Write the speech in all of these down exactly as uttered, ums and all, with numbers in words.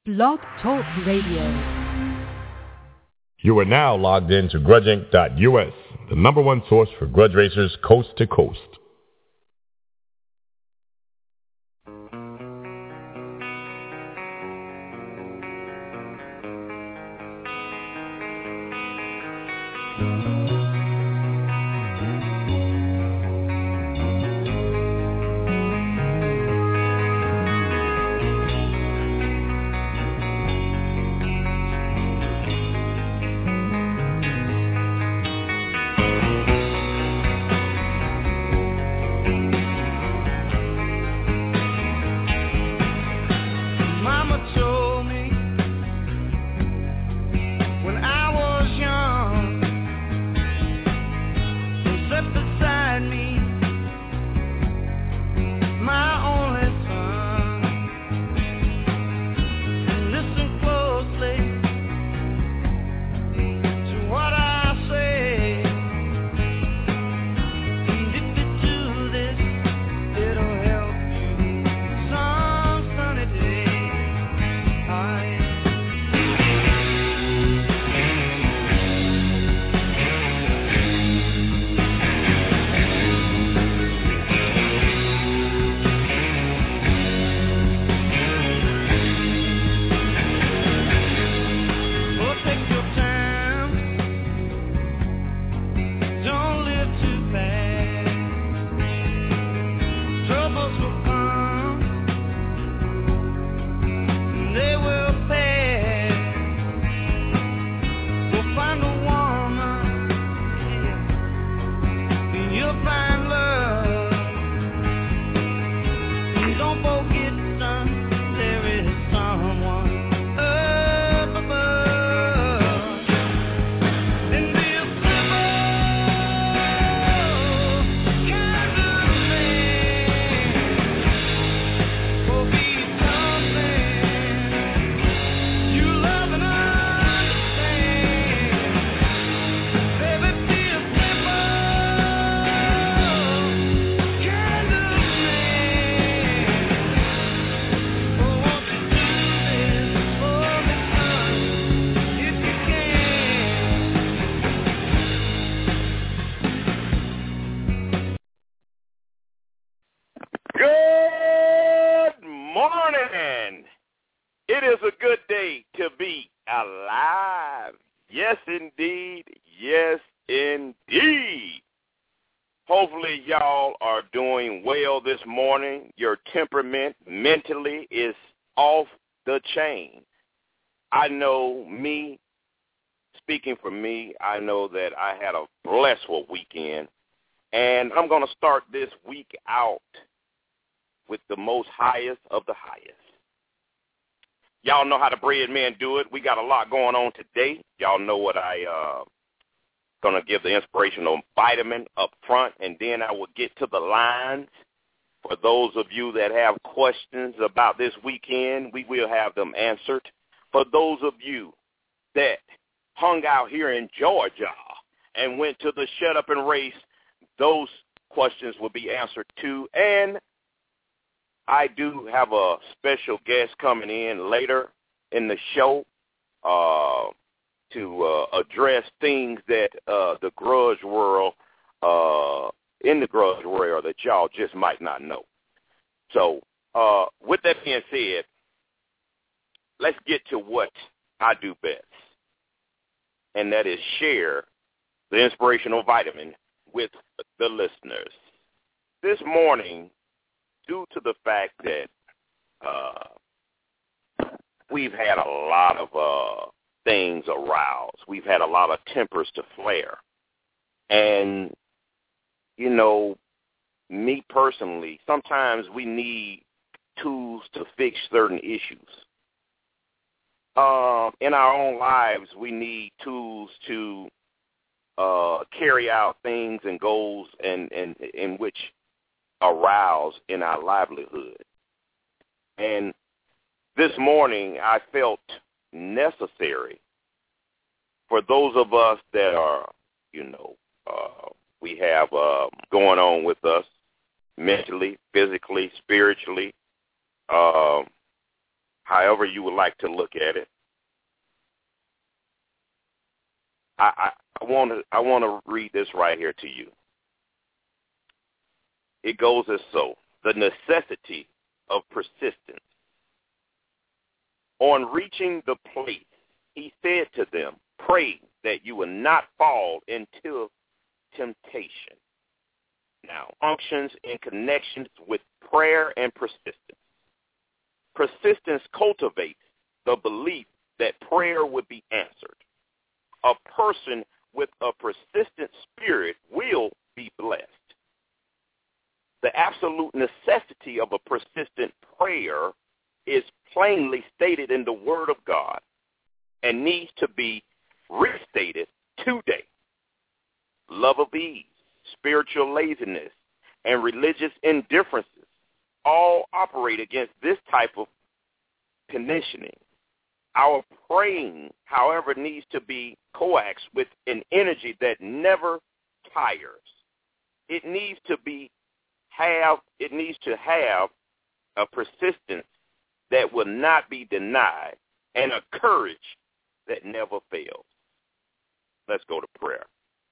Blog Talk Radio. You are now logged in to grudge inc dot U S, the number one source for grudge racers coast to coast. I know me, speaking for me, I know that I had a blissful weekend, and I'm going to start this week out with the most highest of the highest. Y'all know how the bread men do it. We got a lot going on today. Y'all know what I uh going to give the inspirational vitamin up front, and then I will get to the lines. For those of you that have questions about this weekend, we will have them answered. For those of you that hung out here in Georgia and went to the Shut Up and Race, those questions will be answered too. And I do have a special guest coming in later in the show uh, to uh, address things that uh, the grudge world, uh, in the grudge world that y'all just might not know. So uh, with that being said, let's get to what I do best, and that is share the inspirational vitamin with the listeners. This morning, due to the fact that uh, we've had a lot of uh, things arouse, we've had a lot of tempers to flare, and, you know, me personally, sometimes we need tools to fix certain issues. Uh, in our own lives, we need tools to uh, carry out things and goals and, and in which arouse in our livelihood. And this morning, I felt necessary for those of us that are, you know, uh, we have uh, going on with us mentally, physically, spiritually, uh, however you would like to look at it. I, I want to I want to read this right here to you. It goes as so: the necessity of persistence. On reaching the place, he said to them, "Pray that you will not fall into temptation." Now, functions in connections with prayer and persistence. Persistence cultivates the belief that prayer would be answered. A person with a persistent spirit will be blessed. The absolute necessity of a persistent prayer is plainly stated in the Word of God and needs to be restated today. Love of ease, spiritual laziness, and religious indifferences all operate against this type of conditioning. Our praying, however, needs to be coaxed with an energy that never tires. It needs to be have it needs to have a persistence that will not be denied and a courage that never fails. Let's go to prayer.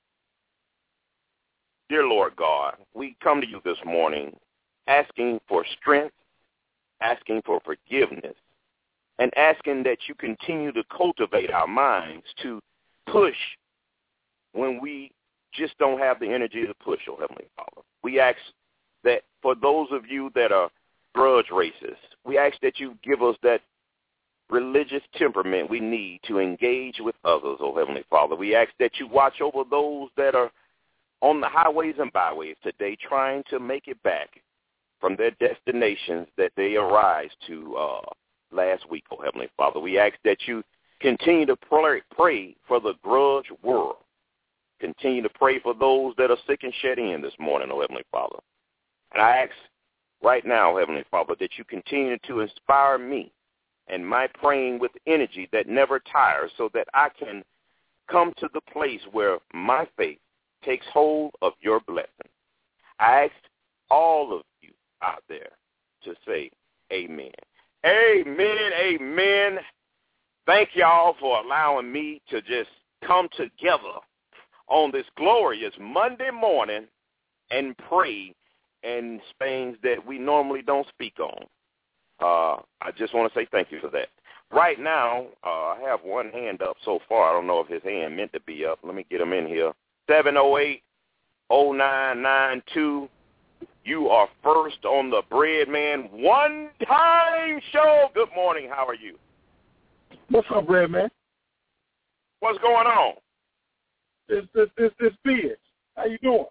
Dear Lord God, we come to you this morning asking for strength, asking for forgiveness, and asking that you continue to cultivate our minds to push when we just don't have the energy to push, oh Heavenly Father. We ask that for those of you that are grudge racists, we ask that you give us that religious temperament we need to engage with others, oh Heavenly Father. We ask that you watch over those that are on the highways and byways today trying to make it back from their destinations that they arrived to uh, last week, oh Heavenly Father. We ask that you continue to pray, pray for the grudge world. Continue to pray for those that are sick and shedding in this morning, oh Heavenly Father. And I ask right now, Heavenly Father, that you continue to inspire me and my praying with energy that never tires so that I can come to the place where my faith takes hold of your blessing. I ask all of you out there to say amen. Amen, amen. Thank y'all for allowing me to just come together on this glorious Monday morning and pray in things that we normally don't speak on. Uh, I just want to say thank you for that. Right now, uh, I have one hand up so far. I don't know if his hand meant to be up. Let me get him in here. seven oh eight, oh nine nine two. You are first on the Breadman one-time show. Good morning. How are you? What's up, Breadman? What's going on? It's this this this Beers. How you doing?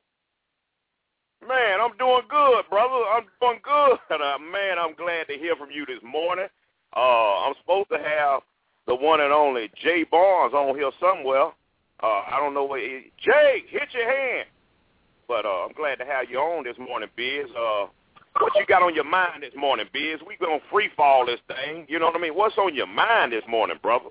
Man, I'm doing good, brother. I'm doing good. Uh, man, I'm glad to hear from you this morning. Uh, I'm supposed to have the one and only Jay Barnes on here somewhere. Uh, I don't know where he, Jay, hit your hand. But uh, I'm glad to have you on this morning, Biz. Uh, what you got on your mind this morning, Biz? We going to free fall this thing. You know what I mean? What's on your mind this morning, brother?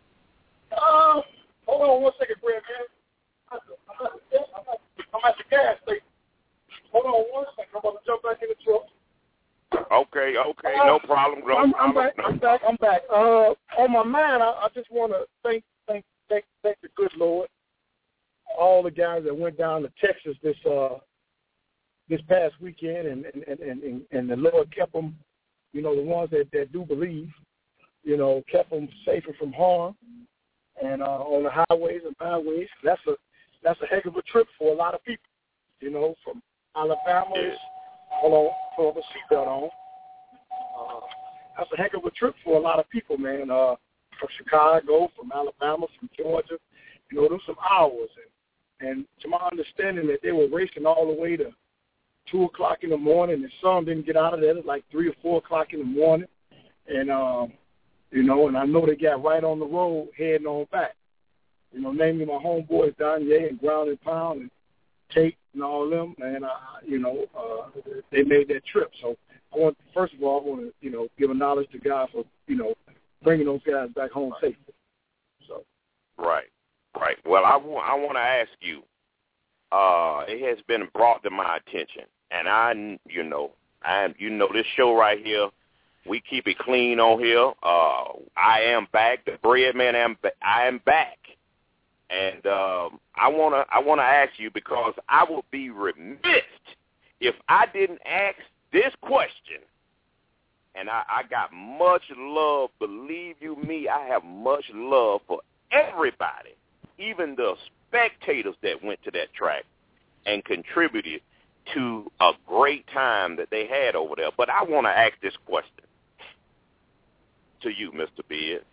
Uh, hold on one second, Breadman. I'm at, I'm, at, I'm at the gas station. Hold on one second. I'm about to jump back in the truck. Okay, okay, no problem. No I'm, problem. I'm back. No I'm problem. back. I'm back. Uh, on my mind, I, I just want to thank, thank, thank, thank the good Lord, all the guys that went down to Texas this uh this past weekend, and and, and, and, and the Lord kept them. You know, the ones that, that do believe, you know, kept them safer from harm, and uh, on the highways and byways. That's a that's a heck of a trip for a lot of people. You know, from Alabama. Yeah. Hold on, put the seatbelt on. Uh, that's a heck of a trip for a lot of people, man. Uh, from Chicago, from Alabama, from Georgia. You know, those some hours. And, and to my understanding that they were racing all the way to two o'clock in the morning, and some didn't get out of there at like three or four o'clock in the morning. And, um, you know, and I know they got right on the road heading on back. You know, namely my homeboys, Danye and Ground and Pound and Tate and all of them, and, uh, you know, uh, they made that trip. So I want, first of all, I want to, you know, give a knowledge to God for, you know, bringing those guys back home safely. So. Right, right. Well, I want, I want to ask you, uh, it has been brought to my attention, and I, you know, I, you know, this show right here We keep it clean on here. Uh, I am back. The bread man, am I am back. And um, I wanna I wanna ask you, because I would be remiss if I didn't ask this question. And I, I got much love. Believe you me, I have much love for everybody, even the spectators that went to that track and contributed to a great time that they had over there. But I want to ask this question to you, Mister Beard.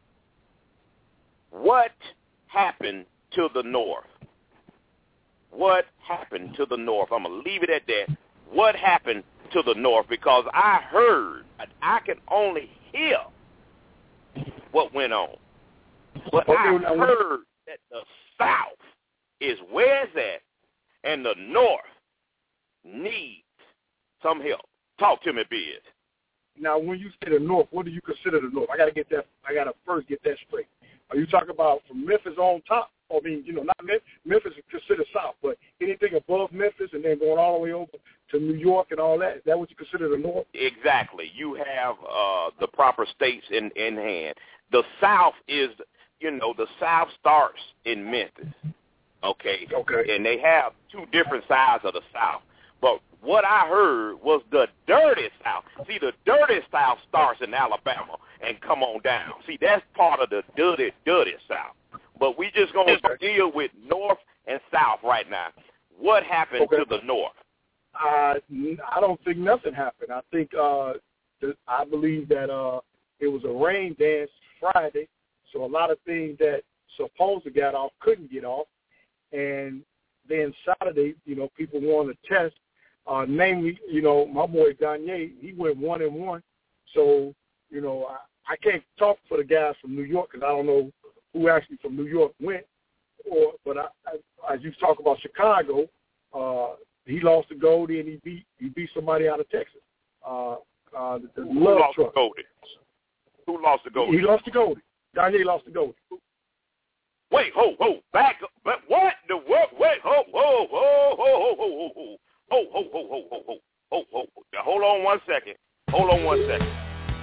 What happened to the North? What happened to the North? I'm going to leave it at that. What happened to the North? Because I heard, I can only hear what went on. But I heard that the South is where it's at, and the North needs some help. Talk to me, Biz. Now, when you say the North, what do you consider the North? I got to get that. I got to first get that straight. Are you talking about from Memphis on top? I mean, you know, not Memphis. Memphis is considered South, but anything above Memphis and then going all the way over to New York and all that, is that what you consider the North? Exactly. You have uh, the proper states in, in hand. The South is, you know, the South starts in Memphis, okay? Okay. And they have two different sides of the South. But what I heard was the dirty South. See, the dirty South starts in Alabama and come on down. See, that's part of the dirty, dirty South. But we just going to deal with North and South right now. What happened okay. to the North? Uh, I don't think nothing happened. I think uh, I believe that uh, it was a rain dance Friday, so a lot of things that supposed to get off couldn't get off. And then Saturday, you know, people wanted to test. Uh, namely, you know, my boy Danye, he went one and one. So, you know, I, I can't talk for the guys from New York because I don't know who actually from New York went. Or, but I, I, as you talk about Chicago, uh, he lost to Goldie and he beat he beat somebody out of Texas. Uh, uh, the, the who love lost truck. to Goldie? Who lost to Goldie? He lost to Goldie. Danye lost to Goldie. Wait, ho, ho, back up. But what? The what? Wait, ho, ho, ho, ho, ho, ho, ho. Ho, ho, ho, ho, ho, ho, ho, ho. Now, hold on one second. Hold on one second.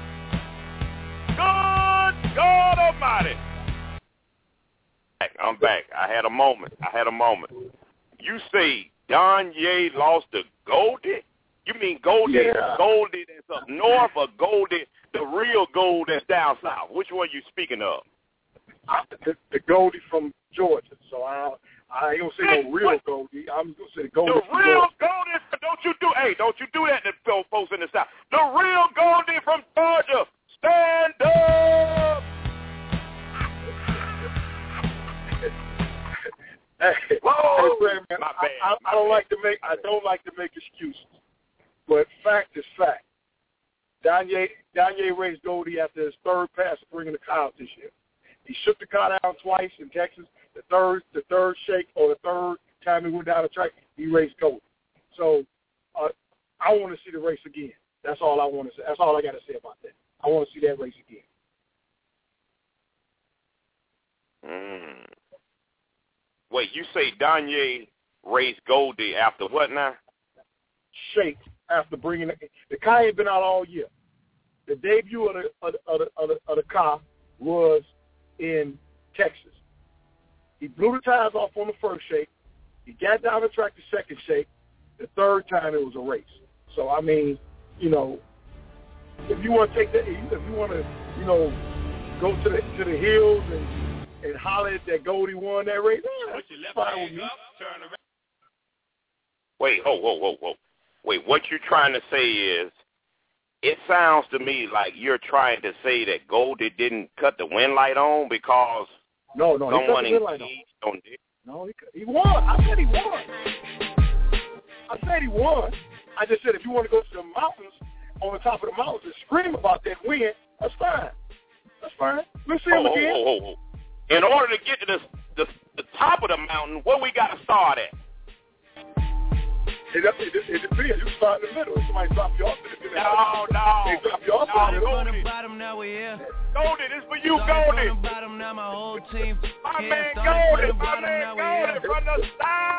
Good God Almighty. I'm back. I had a moment. I had a moment. You say Danye lost to Goldie? You mean Goldie, yeah. Goldie that's up north, or Goldie, the real Gold that's down south? Which one are you speaking of? I, the, the Goldie from Georgia. So I I ain't gonna say no real Goldie. I'm gonna say the Goldie. The from real Georgia. Goldie. Don't you do? Hey, don't you do that to folks in the south? The real Goldie from Georgia. Stand up. Hey, Whoa, hey, man, my I, bad, I, my I don't bad. like to make I don't like to make excuses, but fact is fact. Danye Danye raised Goldie after his third pass of bringing the car out this year. He shook the car down twice in Texas. The third the third shake or the third time he went down the track, he raced Goldie. So uh, I want to see the race again. That's all I want to say. That's all I got to say about that. I want to see that race again. Mm. Wait, you say Danye raced Goldie after what now? Shake after bringing it. The car had been out all year. The debut of the of the, of the, of the, of the car was in Texas. He blew the tires off on the first shake. He got down the track the second shake. The third time it was a race. So I mean, you know, if you want to take that, if you want to, you know, go to the to the hills and and holler that Goldie won that race, yeah, that's fine with me. Wait, whoa, whoa, whoa, whoa. Wait, what you're trying to say is, it sounds to me like you're trying to say that Goldie didn't cut the wind light on because no, no, someone he cut the wind light on. on it. No, he, he won. I said he won. I said he won. I just said if you want to go to the mountains, on the top of the mountains and scream about that win, that's fine. That's fine. Let's see him oh, again. Oh, oh, oh. In order to get to the, the the top of the mountain, where we got to start at? It, it, it, it depends. You start in the middle. If somebody drop you off in the middle. No, no. They drop you off no, in the middle. Goldie. Goldie, this for you, Goldie. Bottom, now my whole team. My man Goldie, my man Goldie from the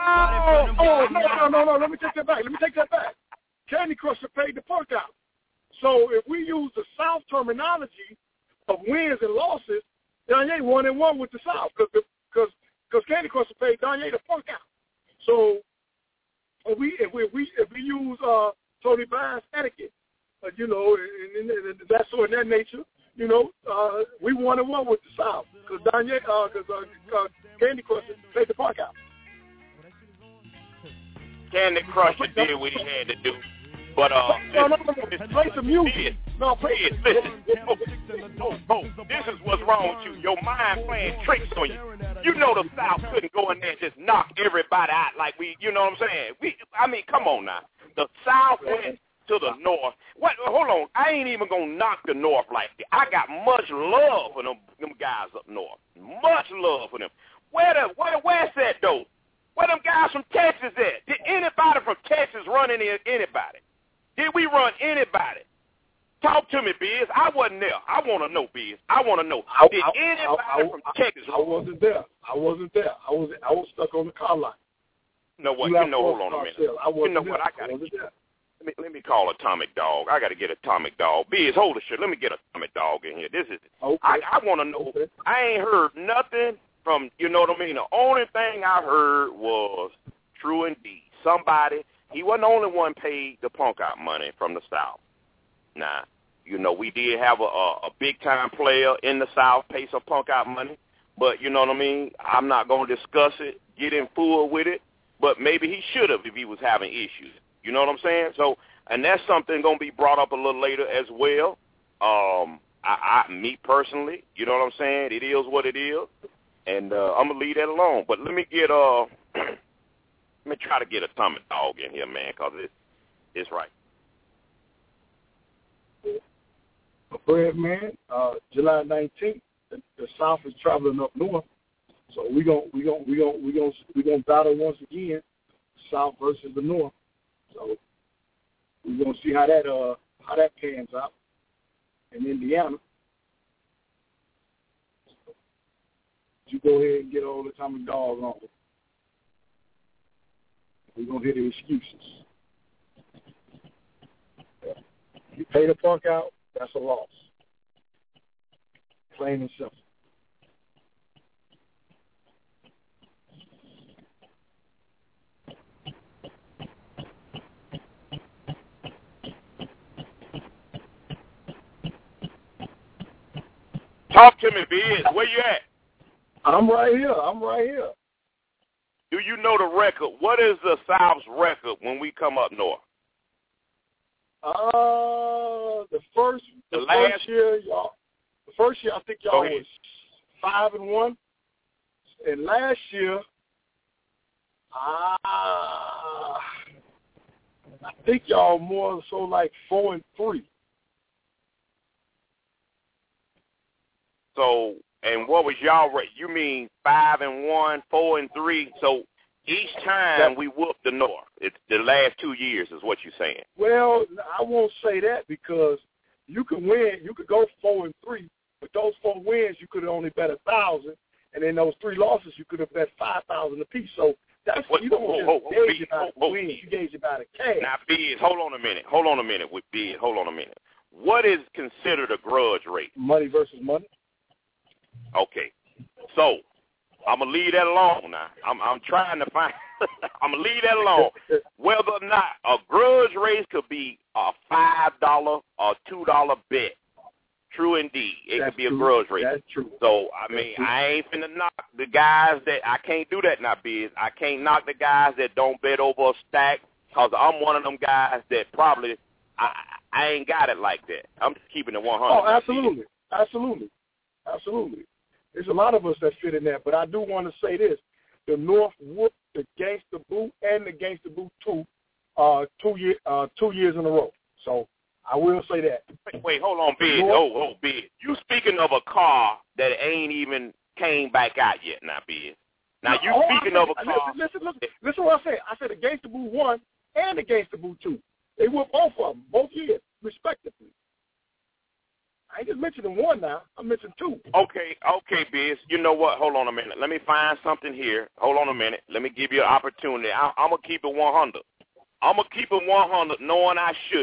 south. Oh, no, no, no, no. Let me take that back. Let me take that back. Candy Crusher paid the punk out. So if we use the South terminology of wins and losses, Danye one and one with the South because because because Candy Crush paid Danye the fuck out. So if we if we if we, if we use uh, Tony Bynes etiquette, uh, you know, and, and, and that's so in that nature, you know, uh, we one and one with the South because Danye because uh, uh, uh, Candy Crush paid the fuck out. Candy Crusher did what he had to do. But, uh, no, no, no, no. Play some music. No, play it. Listen. Oh, oh, oh, this is what's wrong with you. Your mind playing tricks on you. You know the South couldn't go in there and just knock everybody out like we, you know what I'm saying? We, I mean, come on now. The South went to the North. What? Hold on. I ain't even going to knock the North like that. I got much love for them, them guys up North. Much love for them. Where the, where, where's that, though? Where them guys from Texas at? Did anybody from Texas run any anybody? Did we run anybody? Talk to me, Biz. I wasn't there. I want to know, Biz. I want to know. Did I, anybody I, I, from I, Texas I, I wasn't there. I wasn't there. I was I was stuck on the car line. You know what? You, you know, hold on a minute. I you know there. what? I got to let me, let me call Atomic Dog. I got to get Atomic Dog. Biz, hold the shit. Let me get Atomic Dog in here. This is okay. I, I want to know. Okay. I ain't heard nothing from, you know what I mean? The only thing I heard was True and D. Somebody, he wasn't the only one paid the punk out money from the South. Nah, you know, we did have a, a, a big-time player in the South pay some punk out money, but you know what I mean? I'm not going to discuss it, get in full with it, but maybe he should have if he was having issues. You know what I'm saying? So, and that's something going to be brought up a little later as well. Um, I, I, me personally, you know what I'm saying? It is what it is. And uh, I'm going to leave that alone. But let me get, uh, let me try to get Atomic Dog in here, man, because it's, it's right. Bread man, uh, July nineteenth, the, the South is traveling up north. So we're going we gonna, we gonna, we gonna, we gonna battle once again, South versus the North. So we're going to see how that, uh, how that pans out in Indiana. You go ahead and get all the Atomic Dog on. We're going to hear the excuses. You pay the punk out, that's a loss. Plain and simple. Talk to me, Biz. Where you at? I'm right here. I'm right here. Do you know the record? What is the South's record when we come up north? Uh, the first, the, the first last year, y'all. The first year, I think y'all was five and one, and last year, ah, I think y'all more so like four and three. So, and what was y'all rate? You mean five and one, four and three? So each time we whooped the North. It's the last two years is what you're saying. Well, I won't say that because you could win. You could go four and three, but those four wins you could have only bet a thousand, and then those three losses you could have bet five thousand apiece. So that's what you don't oh, just oh, gauge it by the wins. You gauge it by the cash. Now, Biz, hold on a minute. Hold on a minute with Biz. Hold on a minute. What is considered a grudge rate? Money versus money. Okay, so I'm gonna leave that alone now. I'm I'm trying to find. I'm gonna leave that alone. Whether or not a grudge race could be a five dollar or two dollar bet. True indeed, it That's could be a true. grudge race. That's true. So I mean, I ain't finna knock the guys that I can't do that now, Biz. I can't knock the guys that don't bet over a stack because I'm one of them guys that probably I I ain't got it like that. I'm just keeping it one hundred. Oh, absolutely, absolutely, absolutely. There's a lot of us that fit in that, but I do want to say this. The North whooped the Gangsta Boot and the Gangsta Boot two, uh, two, year, uh, two years in a row. So I will say that. Wait, wait hold on, Biz. Oh, oh, Biz. You speaking of a car that ain't even came back out yet now, Biz. Now, you oh, speaking said, of a car. Listen, listen, listen, listen what I said. I said the Gangsta Boot one and the Gangsta Boot two. They whooped both of them, both years, respectively. I ain't just mentioning one now. I mentioned two. Okay, okay, Biz. You know what? Hold on a minute. Let me find something here. Hold on a minute. Let me give you an opportunity. I, I'm going to keep it one hundred. I'm going to keep it one hundred knowing I shouldn't.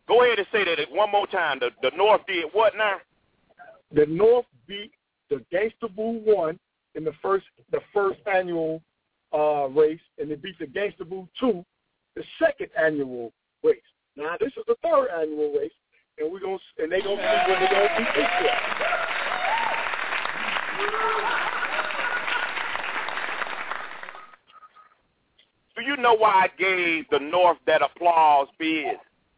Go ahead and say that one more time. The, the North did what now? The North beat the Gangsta Boo one in the first the first annual uh, race, and they beat the Gangsta Boo two, the second annual race. Now this is the third annual race, and we're gonna and they gonna see when they gonna beat this year. Do you know why I gave the North that applause, Biz?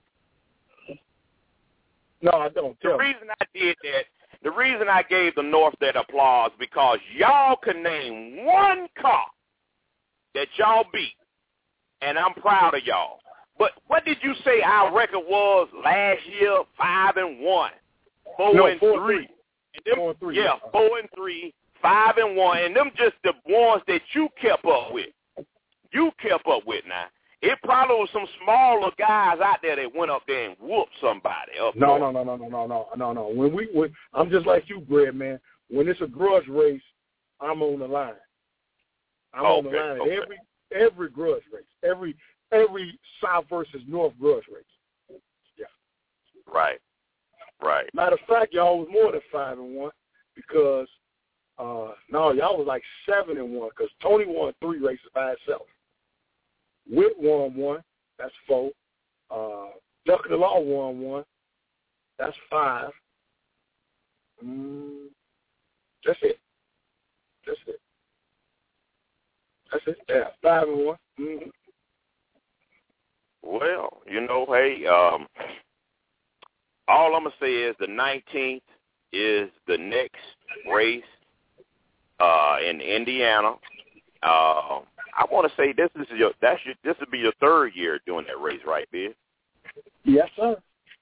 No, I don't. Tell the me. reason I did that, the reason I gave the North that applause, because y'all can name one car that y'all beat, and I'm proud of y'all. But what did you say our record was last year? Five and one, four no, and four three. three. And them, four and three. Yeah, Yeah. four and three, five and one, and them just the ones that you kept up with. You kept up with now. It probably was some smaller guys out there that went up there and whooped somebody up No, north. no, no, no, no, no, no, no. When we, when I'm just like you, Brad, man. When it's a grudge race, I'm on the line. I'm okay, on the line. Okay. Every every grudge race, every every South versus North grudge race. Yeah. Right. Right. Matter of fact, y'all was more than five and one because uh, no, y'all was like seven and one because Tony won three races by himself. Whit won one. That's four. Uh, Duck of the Law won one. That's five. Mm, that's it. That's it. That's it. Yeah, five and one. Mm-hmm. Well, you know, hey, um, all I'm going to say is the nineteenth is the next race uh, in Indiana. Uh, I want to say this is your that's your this will be your third year doing that race, right, Biz? Yes, sir.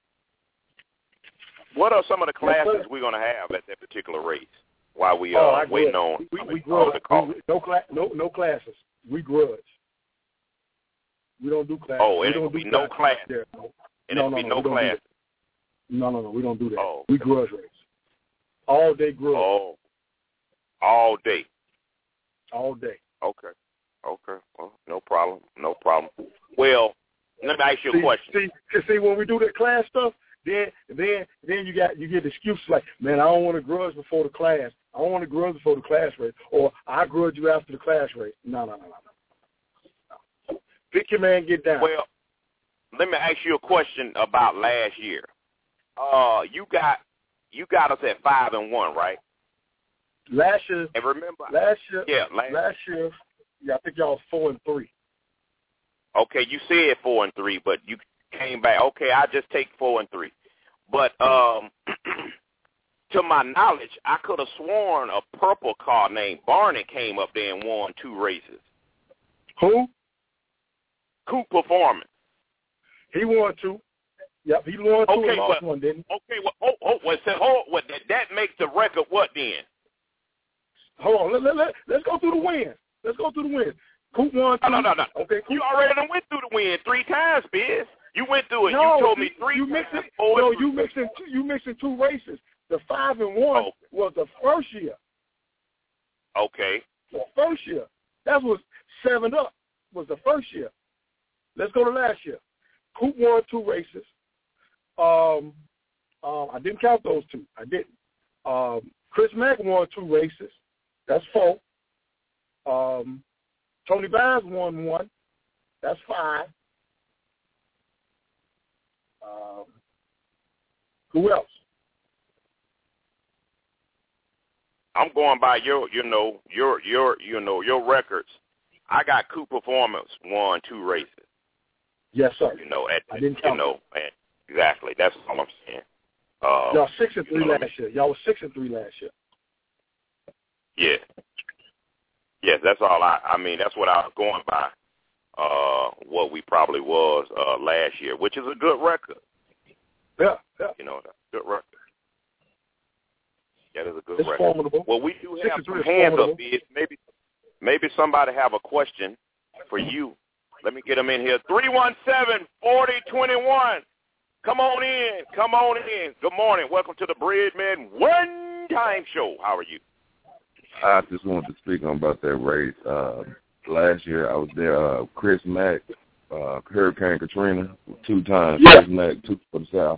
What are some of the classes yes, we're going to have at that particular race while we uh oh, I waiting grudge. on we, we, we on grudge. the call? We, no, cla- no, no classes. We grudge. We don't do classes. Oh, we it don't ain't do be no class. There. No, And no, it'll no, be no, no we don't class. do that. No, no, no, we don't do that. Oh, we okay. grudge race. All day grudge. Oh, all day. All day. Okay. Okay. Well, no problem. No problem. Well, let me ask you a see, question. See, see, when we do that class stuff, then, then, then you got you get excuses like, man, I don't want to grudge before the class. I don't want to grudge before the class race, or I grudge you after the class race. No, no, no, no, no. Pick your man, get down. Well, let me ask you a question about last year. Uh, you got you got us at five and one, right? Last year, and remember, last year, yeah, last, last year, yeah, I think y'all was four and three. Okay, you said four and three, but you came back. Okay, I just take four and three. But um, to my knowledge, I could have sworn a purple car named Barney came up there and won two races. Who? Coop Performance. He won two. Yep, he won two okay, and lost well, one, didn't he? Okay, well, oh, oh, well, so, oh, well that, that makes the record what then? Hold on, let, let, let, let's go through the wins. Let's go through the wins. Coop won two. No, no, no, no. Okay, Coop. You already done went through the win three times, Biz. You went through it. No, you told see, me three you times. mixing, four no, and three. you mixing two, you mixing two races. The five and one oh. was the first year. Okay. The first year. That was seven up. Was the first year. Let's go to last year. Coop won two races. Um, um, I didn't count those two. I didn't. Um, Chris Mack won two races. That's four. Um, Tony Bass won one. That's five. Um, who else? I'm going by your, you know, your, your, you know, your records. I got Coop Performance won two races. Yes, sir. You know, at I didn't you count know, and exactly. That's all I'm saying. Uh, Y'all six and three you know last I mean? year. Y'all was six and three last year. Yeah. Yes, that's all I. I mean, that's what I was going by. Uh, what we probably was uh, last year, which is a good record. Yeah, yeah. You know, good record. That is a good It's record. formidable. Well, we do Six have and some three is hands formidable. up, Biz. Maybe, maybe somebody have a question for you. Let me get them in here. three one seven, four zero two one. Come on in. Come on in. Good morning. Welcome to the Breadman One Time Show. How are you? I just wanted to speak on about that race. Uh, last year I was there. Uh, Chris Mack, uh, uh, Hurricane Katrina two times. Yeah. Chris Mack, two for the South.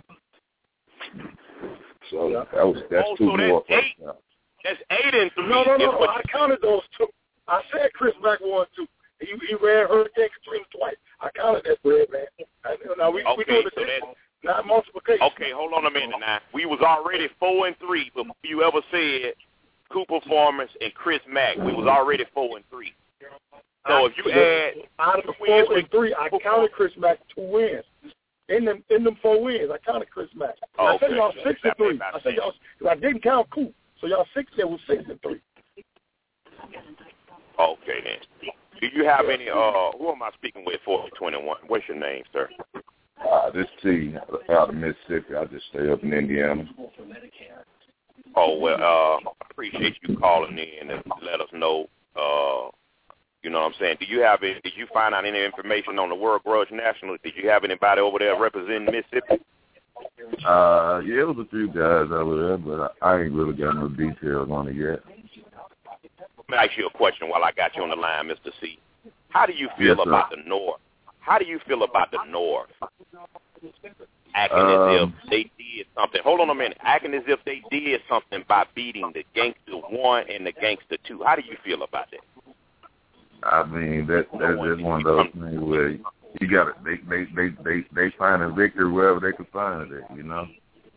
So Yeah. that was that's oh, two so more that's for eight. the South. That's eight and three. No, no, no. What I counted those two. I said Chris Mack won two. He, he ran Hurricane Katrina twice. I counted that bread, man. I, now we, okay, we doing so it that's not multiplication. okay. Hold on a minute now. We was already four and three before you ever said Cooper Farmers and Chris Mack. We was already four and three. So if you add out of the four and three, I counted Chris Mack two wins. In them, in them four wins, I counted Chris Mack. Oh, I said okay. y'all six and three. That I said y'all. I didn't count Coop, so y'all six. There was six and three. Okay then. Do you have any? Uh, who am I speaking with? Forty twenty-one. What's your name, sir? Uh, this T out of Mississippi. I just stay up in Indiana. Oh well, uh, I appreciate you calling in and let us know. Uh, you know what I'm saying? Do you have? Any, did you find out any information on the World Grudge National? Did you have anybody over there representing Mississippi? Uh, yeah, it was a few guys over there, but I, I ain't really got no details on it yet. Let me ask you a question while I got you on the line, Mister C. How do you feel Yes, about sir. the North? How do you feel about the North acting Um, as if they did something? Hold on a minute. Acting as if they did something by beating the Gangster One and the Gangster Two. How do you feel about that? I mean, that that is one of those things where you got to they they they they they find a victory wherever they can find it. You know.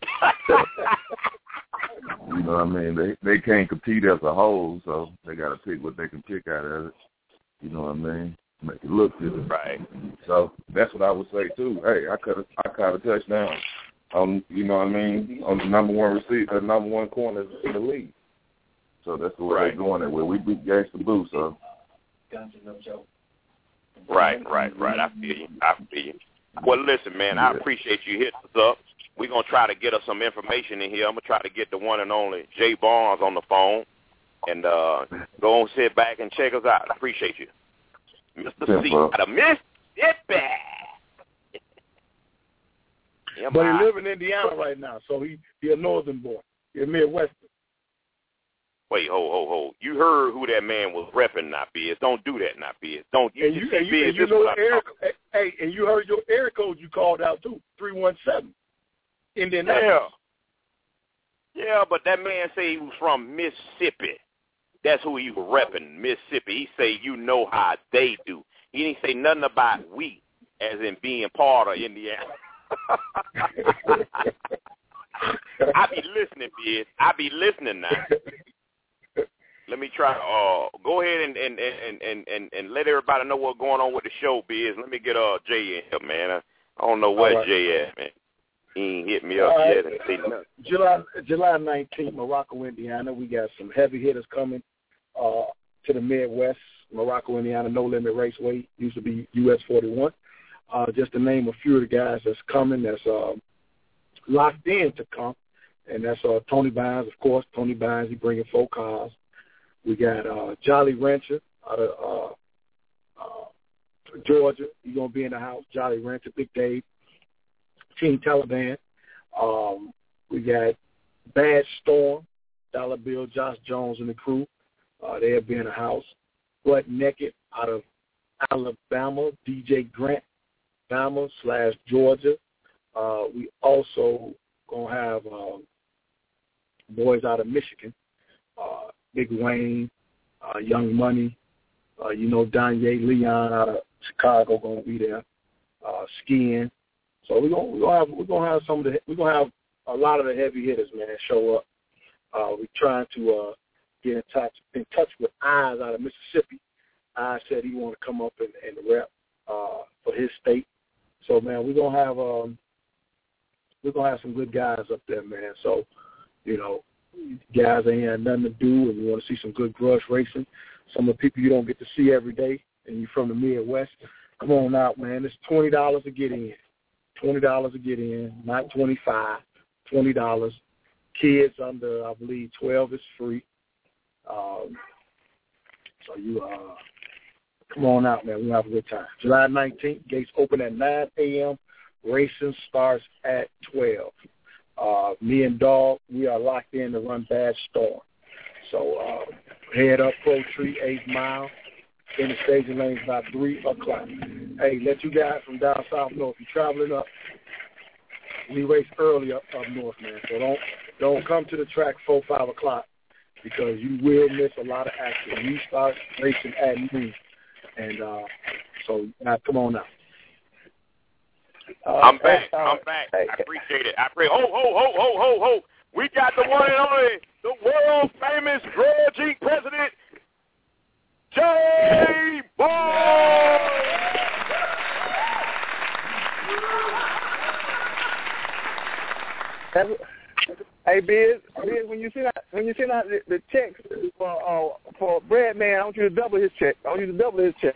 You know what I mean? They they can't compete as a whole, so they got to pick what they can pick out of it. You know what I mean? Make it look good. Right. So that's what I would say too. Hey, I could I caught a touchdown on, you know what I mean, on the number one receiver, the number one corner in the league. So that's the way Right. they're going. That way we beat Gangsta Boo. So. Right, right, right. I feel you. I feel you. Well, listen, man, I appreciate you hitting us up. We're going to try to get us some information in here. I'm going to try to get the one and only Jay Barnes on the phone. And uh, go on, sit back and check us out. I appreciate you. Mister C out of Mississippi. Yeah, But bye. he live in Indiana right now, so he he a northern boy. He's a Midwestern. Wait, ho, ho, ho. You heard who that man was repping, not Biz. Don't do that, not Biz. Don't you, And you, see, and you, Biz, and you this know what I'm area, talking- hey, and you heard your area code you called out too, three one seven. Yeah. Indianapolis. Yeah, but that man say he was from Mississippi. That's who he was repping, Mississippi. He say, you know how they do. He didn't say nothing about we, as in being part of Indiana. I be listening, Biz. I be listening now. Let me try. Uh, go ahead and and, and, and, and and let everybody know what's going on with the show, Biz. Let me get uh Jay in here, man. I, I don't know where right. Jay at, man. He ain't hit me up All yet. right. And say nothing. July July nineteenth, Morocco, Indiana. We got some heavy hitters coming uh, to the Midwest. Morocco, Indiana, No Limit Raceway, used to be U S forty-one. Uh, just to name a few of the guys that's coming, that's uh, locked in to come. And that's uh, Tony Bynes, of course. Tony Bynes, he bringing four cars. We got uh, Jolly Rancher out of uh, uh, Georgia. He's going to be in the house. Jolly Rancher, Big Dave, Team Taliban. Um, we got Bad Storm, Dollar Bill, Josh Jones and the crew. Uh, they'll be in the house. Butt Naked out of Alabama, D J Grant, Alabama slash Georgia. Uh, we also going to have um, boys out of Michigan, uh, Big Wayne, uh, Young Money, uh, you know, Danye Leon out of Chicago going to be there, uh, skiing. So we're gonna we're gonna have we're gonna have some of the we're gonna have a lot of the heavy hitters, man, show up. Uh, we're trying to uh, get in touch in touch with Eyes out of Mississippi. Eyes said he want to come up and, and rep uh, for his state. So man, we're gonna have um, we're gonna have some good guys up there, man. So you know, guys ain't had nothing to do, and you want to see some good grudge racing. Some of the people you don't get to see every day, and you're from the Midwest. Come on out, man. It's twenty dollars to get in. Twenty dollars to get in, not twenty-five. Twenty dollars. Kids under, I believe, twelve is free. Um, so you uh, come on out, man. We'll have a good time. July nineteenth, gates open at nine a.m. Racing starts at twelve. Uh, me and Dog, we are locked in to run Bad Storm. So uh, head up Pro Tree, eighth mile. In the staging lanes by three o'clock. hey, let you guys from down south know if you're traveling up, we race early up, up north, man. So don't don't come to the track four, five o'clock because you will miss a lot of action. We start racing at noon, and uh, so now come on now. Uh, I'm back. Uh, I'm back. I appreciate it. I pray. Ho, ho, ho, ho, ho, ho. We got the one and only, the world famous Grudge Incorporated president, Jay Boy. Hey, Biz, Biz, when you send out when you send out the, the checks for uh, for Bread Man, I want you to double his check. I want you to double his check.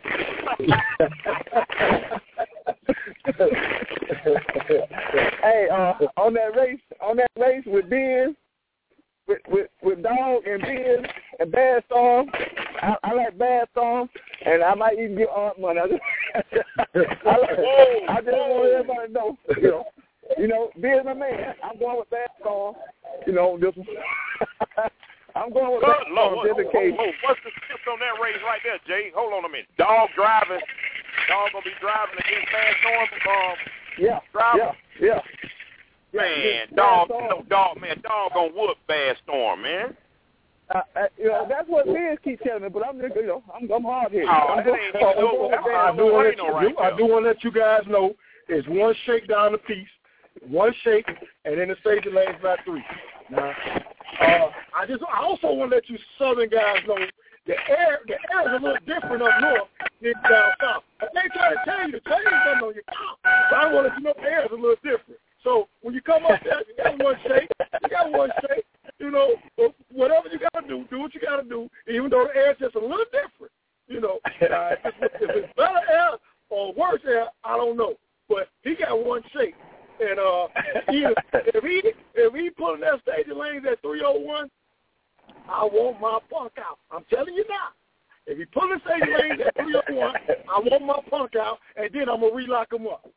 Hey, uh, on that race, on that race with Biz, with with, with Dog and Biz and Bad Storm, I, I like Bad Storm, and I might even give Aunt money. I just, I, like, I just want everybody to know, you know. You know, Biz, my man, I'm going with Bad Storm. You know, just I'm going with Bad Storm just in case. Oh, what's the tips on that race right there, Jay? Hold on a minute. Dog driving. Dog gonna be driving against Bad Storm. Um, yeah, driving. yeah, yeah. Man, yeah, dog, no, dog, man, dog gonna whoop Bad Storm, man. Uh, uh, you know, that's what Biz keep telling me, but I'm, you know, I'm, I'm hard headed. Oh, that ain't even over. I do want to let you guys know it's one shake down the piece. One shake, and then the safety lanes by three. Now, uh, I just I also want to let you Southern guys know the air the air is a little different up north than down south. They try to tell you to tell you something on your car, but I want to let you know the air is a little different. So when you come up there, you got one shake, you got one shake. You know, whatever you got to do, do what you got to do, even though the air is just a little different. You know, uh, if, if it's better air or worse air, I don't know. But he got one shake. And uh, he, if he if he pulling that stage lanes at three oh one, I want my punk out. I'm telling you now. If he pulling stage lanes at three oh one, I want my punk out, and then I'm gonna relock him up.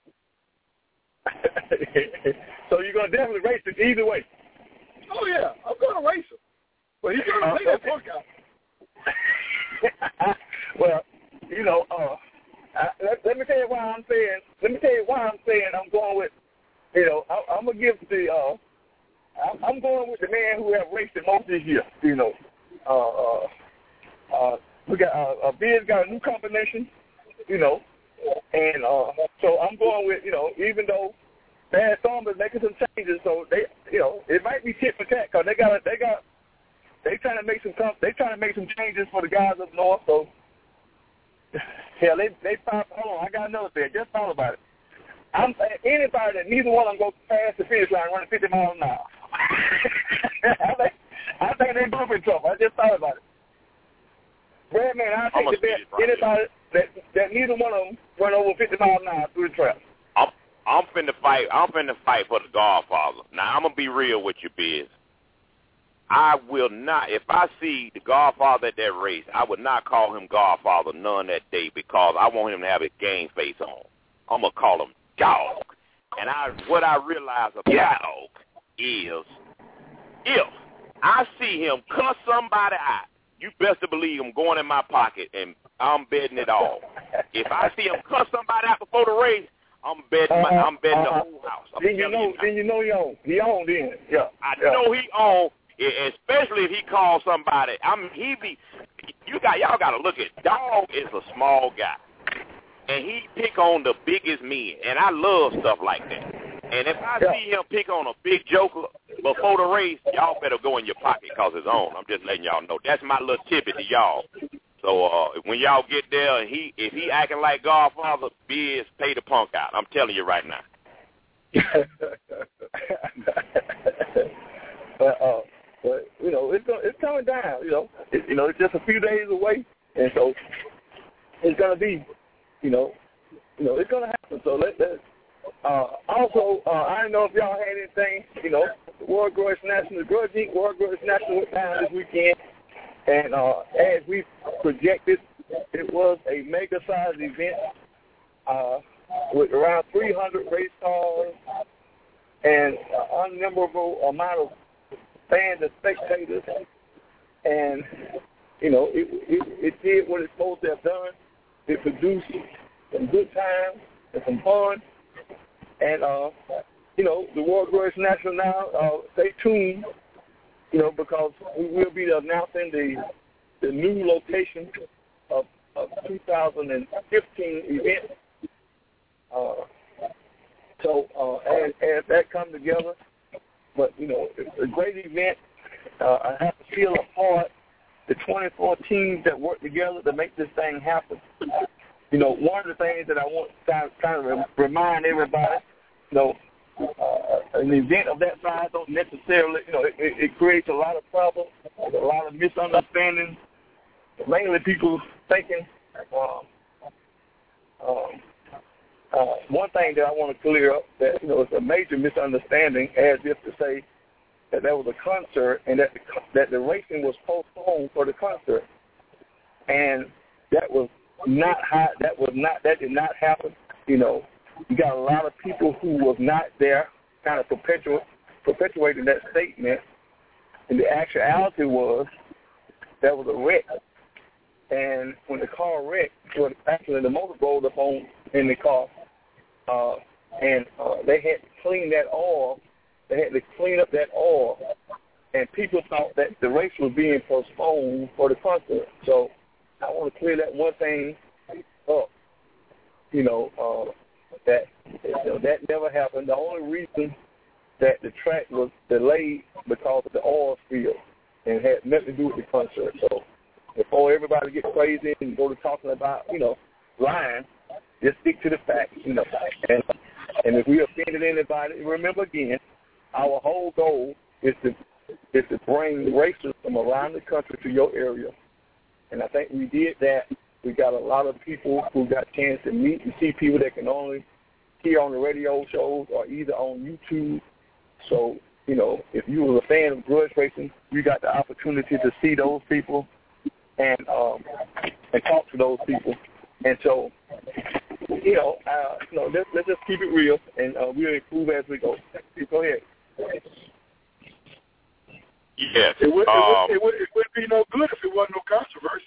So you're gonna definitely race it either way. Oh yeah, I'm gonna race him, but he's gonna take that punk out. Well, you know, uh, I, let, let me tell you why I'm saying. Let me tell you why I'm saying I'm going with. You know, I, I'm gonna give the. Uh, I, I'm going with the man who have raced the most this year. You know, uh, uh, uh, we got uh, uh, Biz got a new combination. You know, and uh, so I'm going with. You know, even though Bad Storm is making some changes, so they, you know, it might be tit for tat because they got they got they trying to make some they trying to make some changes for the guys up north. So yeah, they they thought, hold on, I got another thing. Just thought about it. I'm saying anybody that neither one of them go past the finish line running fifty miles an hour. I think I think they're group in trouble. I just thought about it. Brad, man, I take the bet anybody that that neither one of them run over fifty miles an hour through the trap. I'm I'm finna fight. I'm finna fight for the Godfather. Now I'm gonna be real with you, Biz. I will not. If I see the Godfather at that race, I would not call him Godfather none that day because I want him to have his game face on. I'm gonna call him Dog. And I, what I realize about Dog is if I see him cuss somebody out, you best to believe I'm going in my pocket and I'm betting it all. If I see him cuss somebody out before the race, I'm betting my, I'm betting the whole house. I'm then you know, you then you know he on. He on then. Yeah. I yeah. know he on, especially if he calls somebody. I mean, he be. You got y'all got to look at Dog is a small guy. And he pick on the biggest men, and I love stuff like that. And if I yeah. see him pick on a big joker before the race, y'all better go in your pocket because it's on. I'm just letting y'all know. That's my little tidbit to y'all. So uh, when y'all get there, and he if he acting like Godfather, Biz, pay the punk out. I'm telling you right now. but, uh, but you know, it's gonna, it's coming down. You know, it, you know, it's just a few days away, and so it's gonna be. You know, you know, it's gonna happen. So let let. Uh, also, uh, I don't know if y'all had anything. You know, World Grudge National, Grudge Incorporated World Grudge National went down this weekend, and uh, as we projected, it was a mega-sized event uh, with around three hundred race cars and an unnumberable amount of fans and spectators, and you know, it, it it did what it's supposed to have done. It produced some good times and some fun. And, uh, you know, the World Grudge National now, uh, stay tuned, you know, because we will be announcing the the new location of, of two thousand fifteen event. Uh, so uh, as, as that comes together, but, you know, it's a great event. Uh, I have to feel apart the twenty-four teams that work together to make this thing happen. You know, one of the things that I want to kind of remind everybody, you know, uh, an event of that size don't necessarily, you know, it, it creates a lot of problems, a lot of misunderstandings, mainly people thinking. Um, um, uh, one thing that I want to clear up that, you know, it's a major misunderstanding, as if to say that there was a concert and that the, that the racing was postponed for the concert, and that was not how, that was not that did not happen. You know, you got a lot of people who was not there, kind of perpetuate perpetuating that statement, and the actuality was there was a wreck, and when the car wrecked, well, actually the motor rolled up on in the car, uh, and uh, they had to clean that oil. They had to clean up that oil, and people thought that the race was being postponed for the concert. So I want to clear that one thing up. You know, uh, that you know, that never happened. The only reason that the track was delayed because of the oil spill, and it had nothing to do with the concert. So before everybody gets crazy and go to talking about, you know, lying, just stick to the facts, you know. And, and if we offended anybody, remember again, our whole goal is to is to bring racers from around the country to your area. And I think we did that. We got a lot of people who got a chance to meet and see people that can only hear on the radio shows or either on YouTube. So, you know, if you were a fan of grudge racing, you got the opportunity to see those people and um, and talk to those people. And so, you know, uh, you know, let's, let's just keep it real, and uh, we'll improve as we go. Go ahead. Yes. It would, um, it, would, it, would, it would be no good if it wasn't no controversy.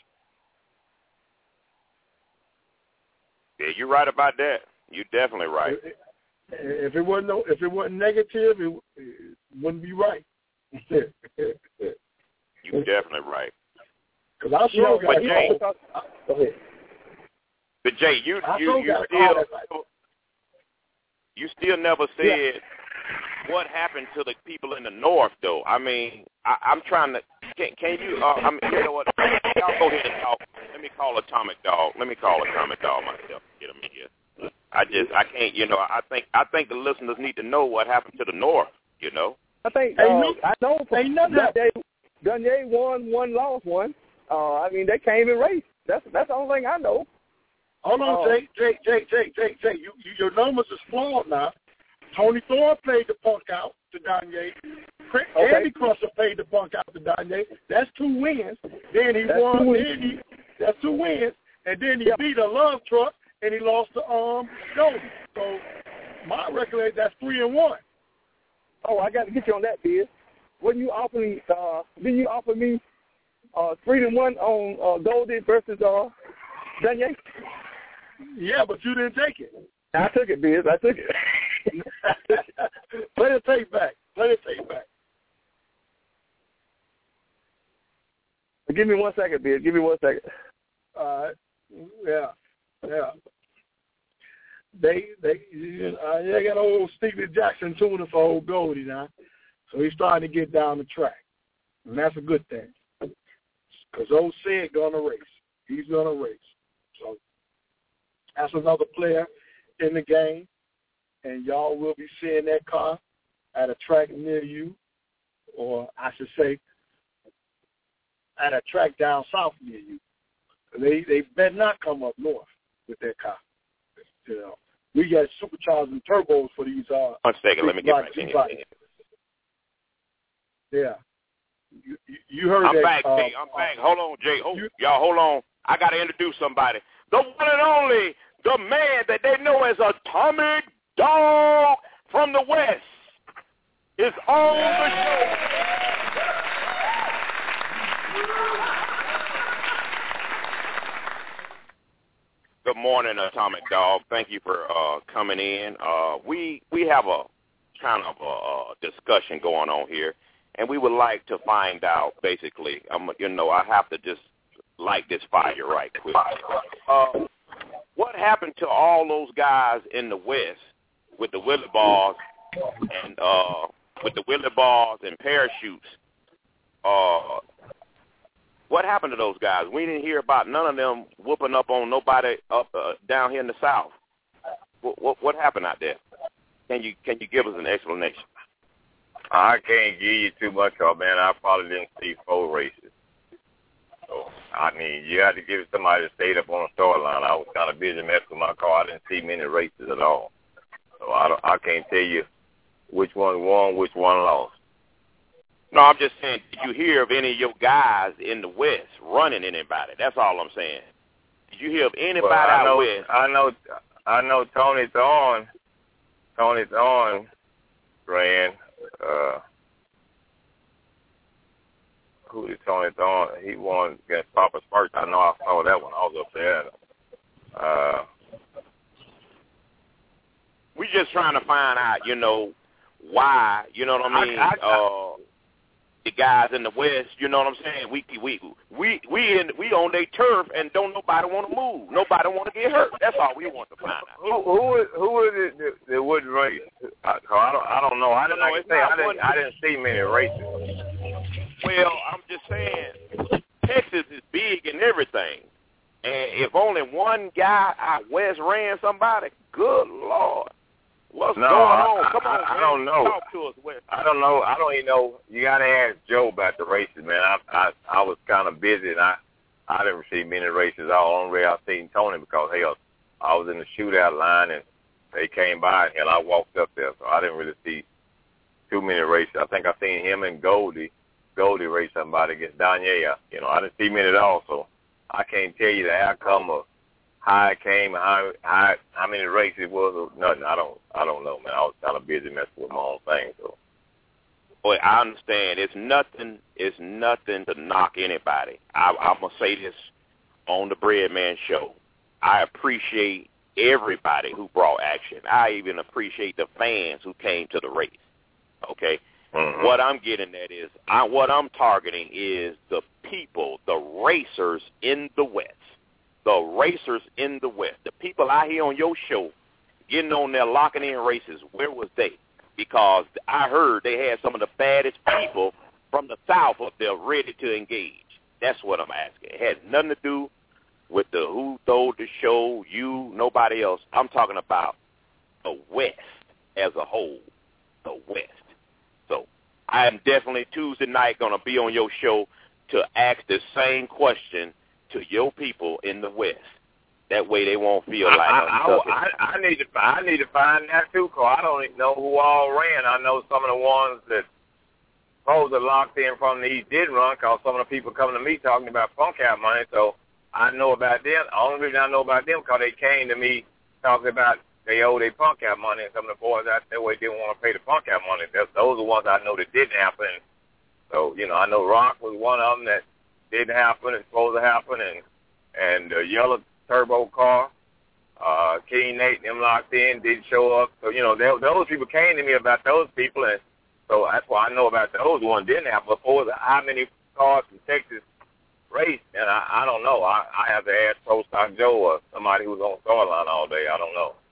Yeah, you're right about that. You're definitely right. If it wasn't no, if it wasn't negative, it, it wouldn't be right. You're definitely right. Because I sure got but Jay, go ahead. But Jay, you I you you still you still never said yeah. what happened to the people in the north, though. I mean, I, I'm trying to. Can, can you? Uh, I mean, you know what? Y'all go ahead and talk. Let me call Atomic Dog. Let me call Atomic Dog myself. Get him in here. I just, I can't. You know, I think, I think the listeners need to know what happened to the north. You know. I think uh, I know from Danye, Danye won one, lost one. Uh, I mean, they came and raced. That's that's the only thing I know. Hold on, uh, Jake, Jake, Jake, Jake, Jake, Jake. You, you, your numbers is flawed now. Tony Thorne played the punk out to Danye. Okay. Andy Crusher played the punk out to Danye. That's two wins. Then he that's won. Then he, that's two wins. And then he yep. beat a love truck, and he lost to um Goldie. So my recollection, that's three and one. Oh, I got to get you on that, Biz. When you offer me, uh, didn't you offer me uh, three and one on uh, Goldie versus uh, Danye? Yeah, but you didn't take it. I took it, Biz. I took it. Play the tape back. Play the tape back. Give me one second, Biz. Give me one second. All right. Yeah. Yeah. They they uh, they got old Stevie Jackson tuning for old Goldie now, so he's starting to get down the track, and that's a good thing. Because old Sid gonna race. He's gonna race. So that's another player in the game, and y'all will be seeing that car at a track near you, or I should say, at a track down south near you. They they better not come up north with their car. You know, we got supercharged and turbos for these. Uh, One second, let me get back in here. Yeah, you, you heard I'm that. back, uh, Jay. I'm uh, back. Hold on, Jay. Oh, you, y'all, hold on. I got to introduce somebody. The one and only, the man that they know as Atomic Dog from the West is on the show. The Good morning, Atomic Dog. Thank you for uh, coming in. Uh, we we have a kind of a, a discussion going on here, and we would like to find out, basically, um, you know, I have to just light this fire right quick. Uh, what happened to all those guys in the West with the Willie balls and uh, with the Willie balls and parachutes? Uh, what happened to those guys? We didn't hear about none of them whooping up on nobody up uh, down here in the South. What, what, what happened out there? Can you can you give us an explanation? I can't give you too much of, man. I probably didn't see four races. So, I mean, you had to give it somebody that stayed up on the start line. I was kind of busy messing with my car. I didn't see many races at all. So I, don't, I can't tell you which one won, which one lost. No, I'm just saying, did you hear of any of your guys in the West running anybody? That's all I'm saying. Did you hear of anybody well, I know, out West? I know, I know Tony Thorne, Tony Thorne ran, uh, who did Tony Thorne? He won against Papa Sparks. I know I saw that one. I was up there. Uh, we just trying to find out, you know, why, you know what I mean? I, I, uh, the guys in the West, you know what I'm saying? We we we we in we on their turf and don't nobody want to move. Nobody want to get hurt. That's all we want to find out. Who who is who is it that, that wouldn't race? I, I don't I don't know. I didn't no, like say I didn't I didn't see many races. Well, I'm just saying, Texas is big and everything, and if only one guy out West ran somebody, good Lord. What's no, going on? Come I, on, I, I man. don't know. Talk to us, West. I don't know. I don't even know. You got to ask Joe about the races, man. I I, I was kind of busy, and I, I didn't see many races. All only way I seen Tony because, hell, I was in the shootout line, and they came by, and hell, I walked up there, so I didn't really see too many races. I think I seen him and Goldie, Goldie race somebody against Danielle. You know, I didn't see many at all, so I can't tell you the outcome of how it came, how how how many races it was, or nothing. I don't I don't know, man. I was kind of busy messing with my own thing. So, boy, I understand. It's nothing. It's nothing to knock anybody. I, I'm gonna say this on the Breadman Show. I appreciate everybody who brought action. I even appreciate the fans who came to the race. Okay. Mm-hmm. What I'm getting at is, I, what I'm targeting is the people, the racers in the West. The racers in the West, the people I hear on your show getting on there locking in races, where was they? Because I heard they had some of the baddest people from the South up there ready to engage. That's what I'm asking. It had nothing to do with the who told the show, you, nobody else. I'm talking about the West as a whole, the West. So I am definitely Tuesday night going to be on your show to ask the same question to your people in the West. That way they won't feel like I, I'm I, I, I need to I need to find that too, cause I don't even know who all ran. I know some of the ones that supposed to locked in from the East did run, cause some of the people coming to me talking about punk out money. So I know about them. The only reason I know about them because they came to me talking about they owe their punk out money, and some of the boys out there way didn't want to pay the punk out money. That's, those are the ones I know that didn't happen. So you know, I know Rock was one of them that didn't happen. It's supposed to happen, and and the yellow turbo car, uh, King Nate, them locked in, didn't show up. So you know, they, those people came to me about those people, and so that's why I know about those ones didn't happen. Before the, how many cars from Texas raced, and I, I don't know. I, I have to ask Pro Stock Joe or somebody who's on start line all day. I don't know.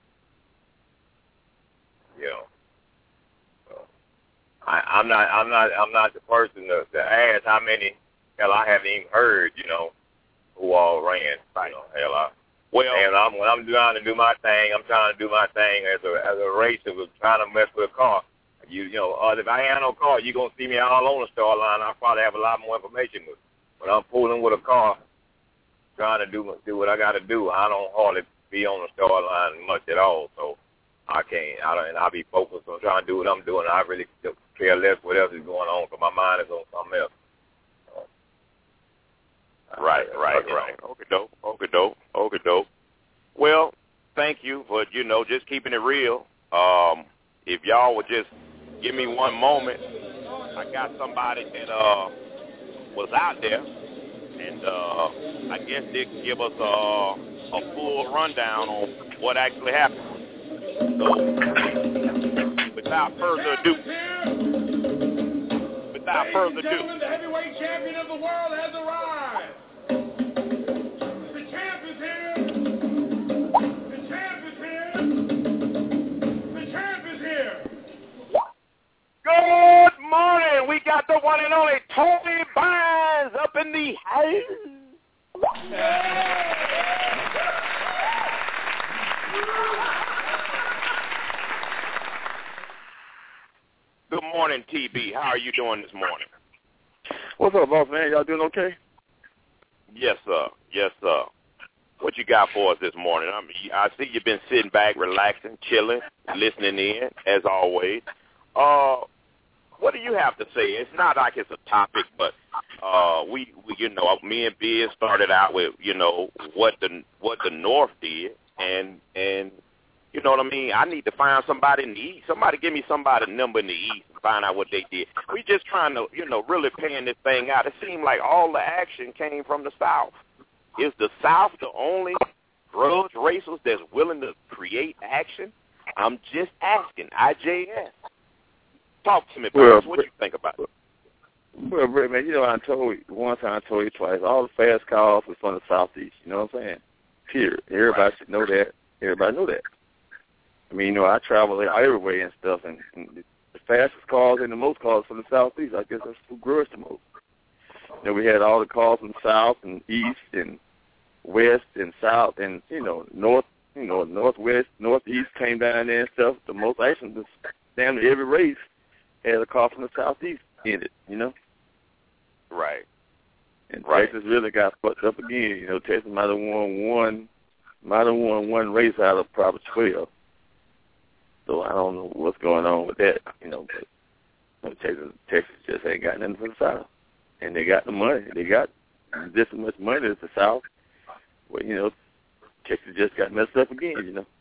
You know, so I, I'm not, I'm not, I'm not the person to, to ask how many. Hell, I haven't even heard, you know, who all ran. You know, hell, I, well, and I'm, when I'm trying to do my thing, I'm trying to do my thing as a as a racer was trying to mess with a car. You, you know, uh, if I ain't no car, you're gonna see me all on the start line. I'll probably have a lot more information. But when I'm fooling with a car, trying to do do what I got to do, I don't hardly be on the start line much at all. So I can't. I don't. And I'll be focused on trying to do what I'm doing. I really care less what else is going on because my mind is on something else. Right, right, right. Okay, dope. Okay, dope. Okay, dope. Well, thank you for, you know, just keeping it real. Um, if y'all would just give me one moment, I got somebody that uh was out there, and uh, I guess they can give us uh a full rundown on what actually happened. So, without further ado, without further ado, the heavyweight champion of the world has arrived. The champ is here. The champ is here. The champ is here. Good morning. We got the one and only Tony Bynes up in the house. Good morning, T B. How are you doing this morning? What's up, boss man? Y'all doing okay? Yes, sir. Yes, sir. What you got for us this morning? I mean, I see you've been sitting back, relaxing, chilling, listening in, as always. Uh, what do you have to say? It's not like it's a topic, but uh, we, we, you know, me and Biz started out with, you know, what the what the North did, and and you know what I mean. I need to find somebody in the East. Somebody give me somebody's number in the East and find out what they did. We just trying to, you know, really paying this thing out. It seemed like all the action came from the South. Is the South the only grudge racers that's willing to create action? I'm just asking. I J S. Talk to me, well, what do you think about it? Well, Brett, man, you know, I told you, one time I told you twice, all the fast cars was from the Southeast, you know what I'm saying? Period. Everybody right. should know that. Everybody know that. I mean, you know, I travel everywhere and stuff, and, and the fastest cars and the most cars from the Southeast, I guess that's who grew us the most. You know, we had all the cars from the South and East and West and South and, you know, North, you know, Northwest, Northeast came down there and stuff. The most action was damn near every race had a car from the Southeast in it, you know? Right. And right. Texas really got fucked up again. You know, Texas might have won one, might have won one race out of probably twelve. So I don't know what's going on with that, you know, but you know, Texas, Texas just ain't got nothing from the South. And they got the money. They got just as much money as the South. Well, you know, Texas just got messed up again, you know.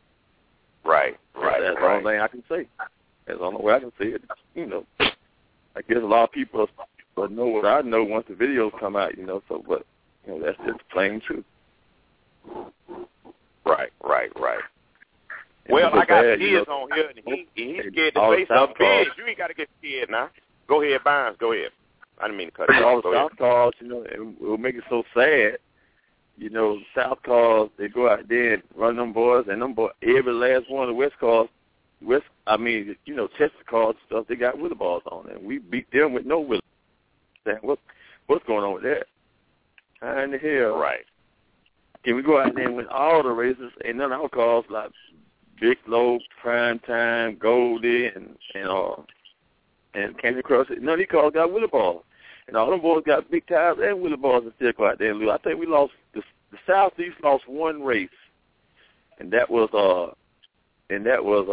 Right, right, That's the right. only thing I can say. That's the only way I can say it. You know, I guess a lot of people will know what I know once the videos come out, you know, so, but, you know, that's just plain truth. Right, right, right. And well, I got bad, kids you know, on here, and he, he's scared to all say the South something calls, big. You ain't got to get scared now. Go ahead, Bynes. Go ahead. I didn't mean to cut you all off. the Go South ahead. calls, you know, it will make it so sad. You know, South calls, they go out there and run them boys, and them boys, every last one of the West calls, West, I mean, you know, Texas calls and stuff, they got wheelie balls on, and we beat them with no wheelie. What, what's going on with that? How in the hell? Right. Can we go out there and win all the races, and none of our calls like Big Low, Prime Time, Goldie, and and uh, and Candy Crush, none of these calls got wheelie balls. And all them boys got big tires and wheelie balls and still go out there and lose. I think we lost, the, the Southeast lost one race, and that was, uh, and that was,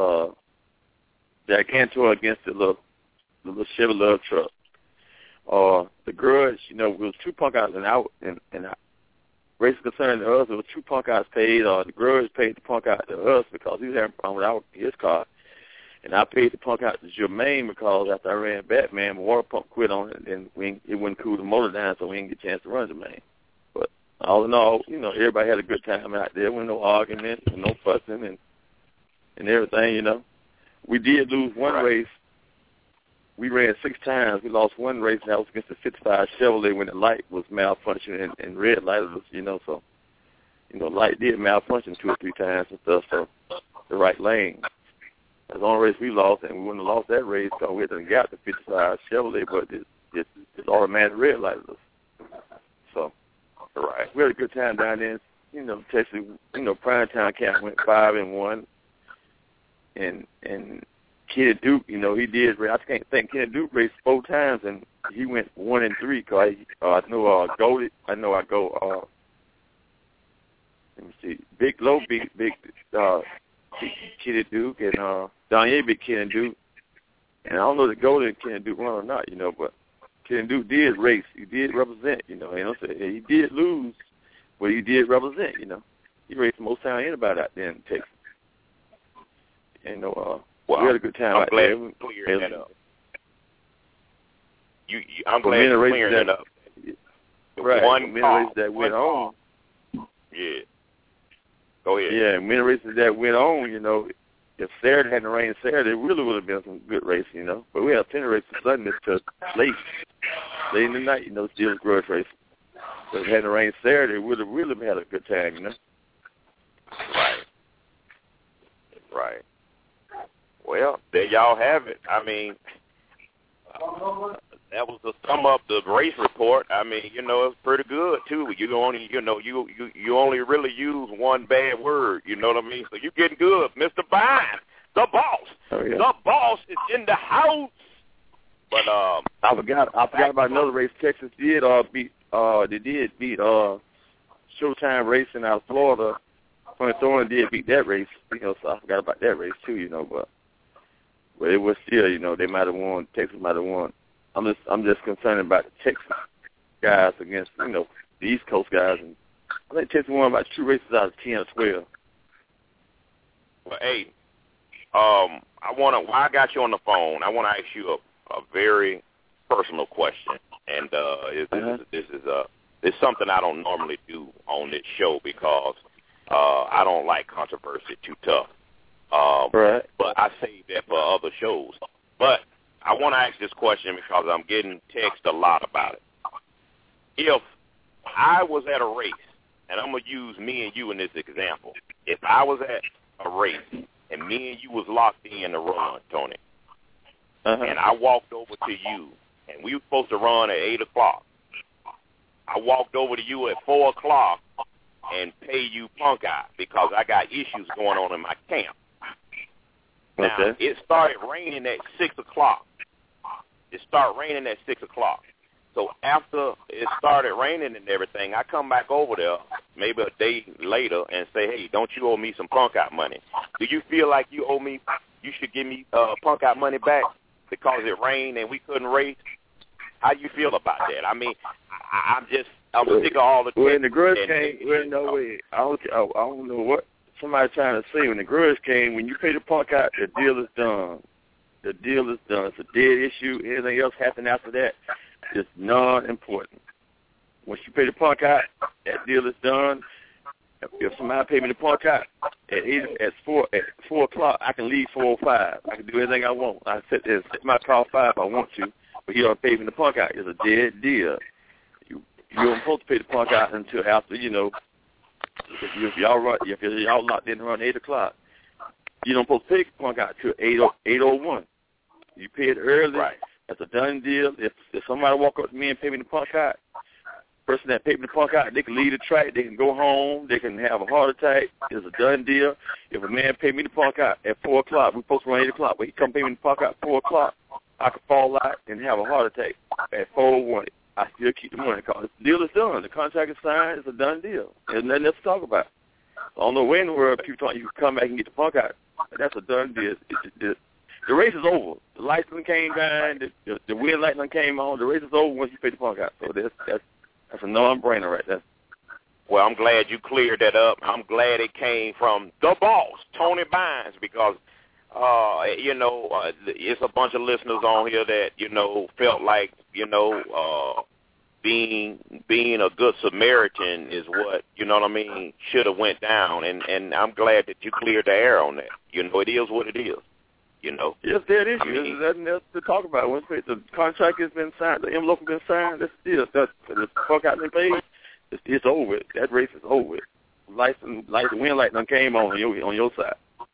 uh, Gigantor against the little, the little Chevy Love truck. Uh, the Grudge, you know, it was two punk outs and out, and, and I, race concerned to us, it was two punk outs paid, or the Grudge paid the punk out to us because he was having a problem with our, his car. And I paid the punk out to Jermaine because after I ran Batman, my water pump quit on it, and we, it wouldn't cool the motor down, so we didn't get a chance to run Jermaine. But all in all, you know, everybody had a good time out there. There was no argument, no fussing, and and everything, you know. We did lose one right. race. We ran six times. We lost one race, and that was against the fifty-five Chevrolet when the light was malfunctioning and, and red lighted us, you know. So, you know, light did malfunction two or three times and stuff, so the right lane. That's the only race we lost, and we wouldn't have lost that race because we hadn't got the fifty-five Chevrolet, but it, it, it's automatic red lighted us. So, right. We had a good time down there. You know, Texas, you know, Prime Time Camp went five and one. And, and Kid Duke, you know, he did, I can't think, Kid Duke raced four times, and he went one and three because I, uh, I know I go, I know I go, uh, let me see, Big Low beat Big, uh, Kid Duke, and uh, Danye beat Kid Duke. And I don't know if Golden Kid Duke won or not, you know, but Kid Duke did race. He did represent, you know. You know what I'm saying? He did lose, but he did represent, you know. He raced the most time anybody out there in Texas. And, you know, uh, well, we had a good time I'm out glad there. you cleared that up. You, you, I'm glad you cleared that up. Right. One the car, race that one went on. Yeah. Go ahead. Yeah, many races that went on, you know, if Saturday hadn't rained Saturday, it really would have been some good racing, you know. But we had plenty of races Sunday to late, late in the night, you know, still grudge racing. But if it hadn't rained Saturday, we would have really had a good time, you know. Right. Right. Well, there y'all have it. I mean, uh, that was the sum up the race report. I mean, you know, it's pretty good too. You only, you know, you you you only really use one bad word. You know what I mean? So you getting good, Mister Bynes, the boss. Oh, yeah. The boss is in the house. But um, I forgot. I forgot about another race. Texas did uh beat uh they did beat uh Showtime Racing out of Florida. Tony Thorne did beat that race. You know, so I forgot about that race too. You know, but but it was still, you know, they might have won. Texas might have won. I'm just I'm just concerned about the Texas guys against, you know, the East Coast guys, and I think Texas won about two races out of ten or twelve. Well, hey, um, I want to. While I got you on the phone, I want to ask you a, a very personal question, and uh, this, uh-huh. this is this is uh, it's something I don't normally do on this show because uh, I don't like controversy too tough. Um, right. But I save that for other shows. But I want to ask this question because I'm getting text a lot about it. If I was at a race, and I'm going to use me and you in this example. If I was at a race and me and you was locked in to run, Tony, uh-huh. and I walked over to you, and we were supposed to run at eight o'clock. I walked over to you at four o'clock and pay you punk out because I got issues going on in my camp. Now, okay. It started raining at six o'clock. It started raining at six o'clock. So after it started raining and everything, I come back over there maybe a day later and say, hey, don't you owe me some punk out money? Do you feel like you owe me, you should give me uh, punk out money back because it rained and we couldn't race? How do you feel about that? I mean, I, I'm just, I'm sick of all the... Well, in the grudge came, well, no way. I don't, I don't know what somebody trying to say. When the grudge came, when you pay the punk out, the deal is done. The deal is done. It's a dead issue. Anything else happened after that is non-important. Once you pay the punk out, that deal is done. If somebody pay me the punk out at eight, at four, at four o'clock, I can leave four or five. I can do anything I want. I sit there, sit my car five if I want to, but he don't pay me the punk out. It's a dead deal. You you don't supposed to pay the punk out until after, you know, if, you, if y'all run, if y'all locked in around eight o'clock, you don't supposed to pay the punk out till eight o eight o one. You pay it early. Right. That's a done deal. If if somebody walk up to me and pay me the punk out, person that paid me the punk out, they can leave the track, they can go home, they can have a heart attack. It's a done deal. If a man paid me the punk out at four o'clock, we're supposed to run eight o'clock, but he come pay me the punk out at four o'clock, I could fall out and have a heart attack at four oh one. I still keep the money because the deal is done. The contract is signed. It's a done deal. There's nothing else to talk about. I don't know where in the world people thought you could come back and get the punk out. But that's a done deal. It, it, it, the race is over. The lights came down. The, the, the wheel light came on. The race is over once you pay the punk out. So that's that's that's a non-brainer right there. Well, I'm glad you cleared that up. I'm glad it came from the boss, Tony Bynes, because, uh, you know, uh, it's a bunch of listeners on here that, you know, felt like, you know, uh, being being a good Samaritan is what, you know what I mean, should have went down. And, and I'm glad that you cleared the air on that. You know, it is what it is. You know. Yes, there it is. I mean, There's nothing else to talk about. Once the contract has been signed, the envelope has been signed, that's it. That's the fuck out been paid. It's, it's over. That race is over. Lights and lights, the wind light done came on on your on your side.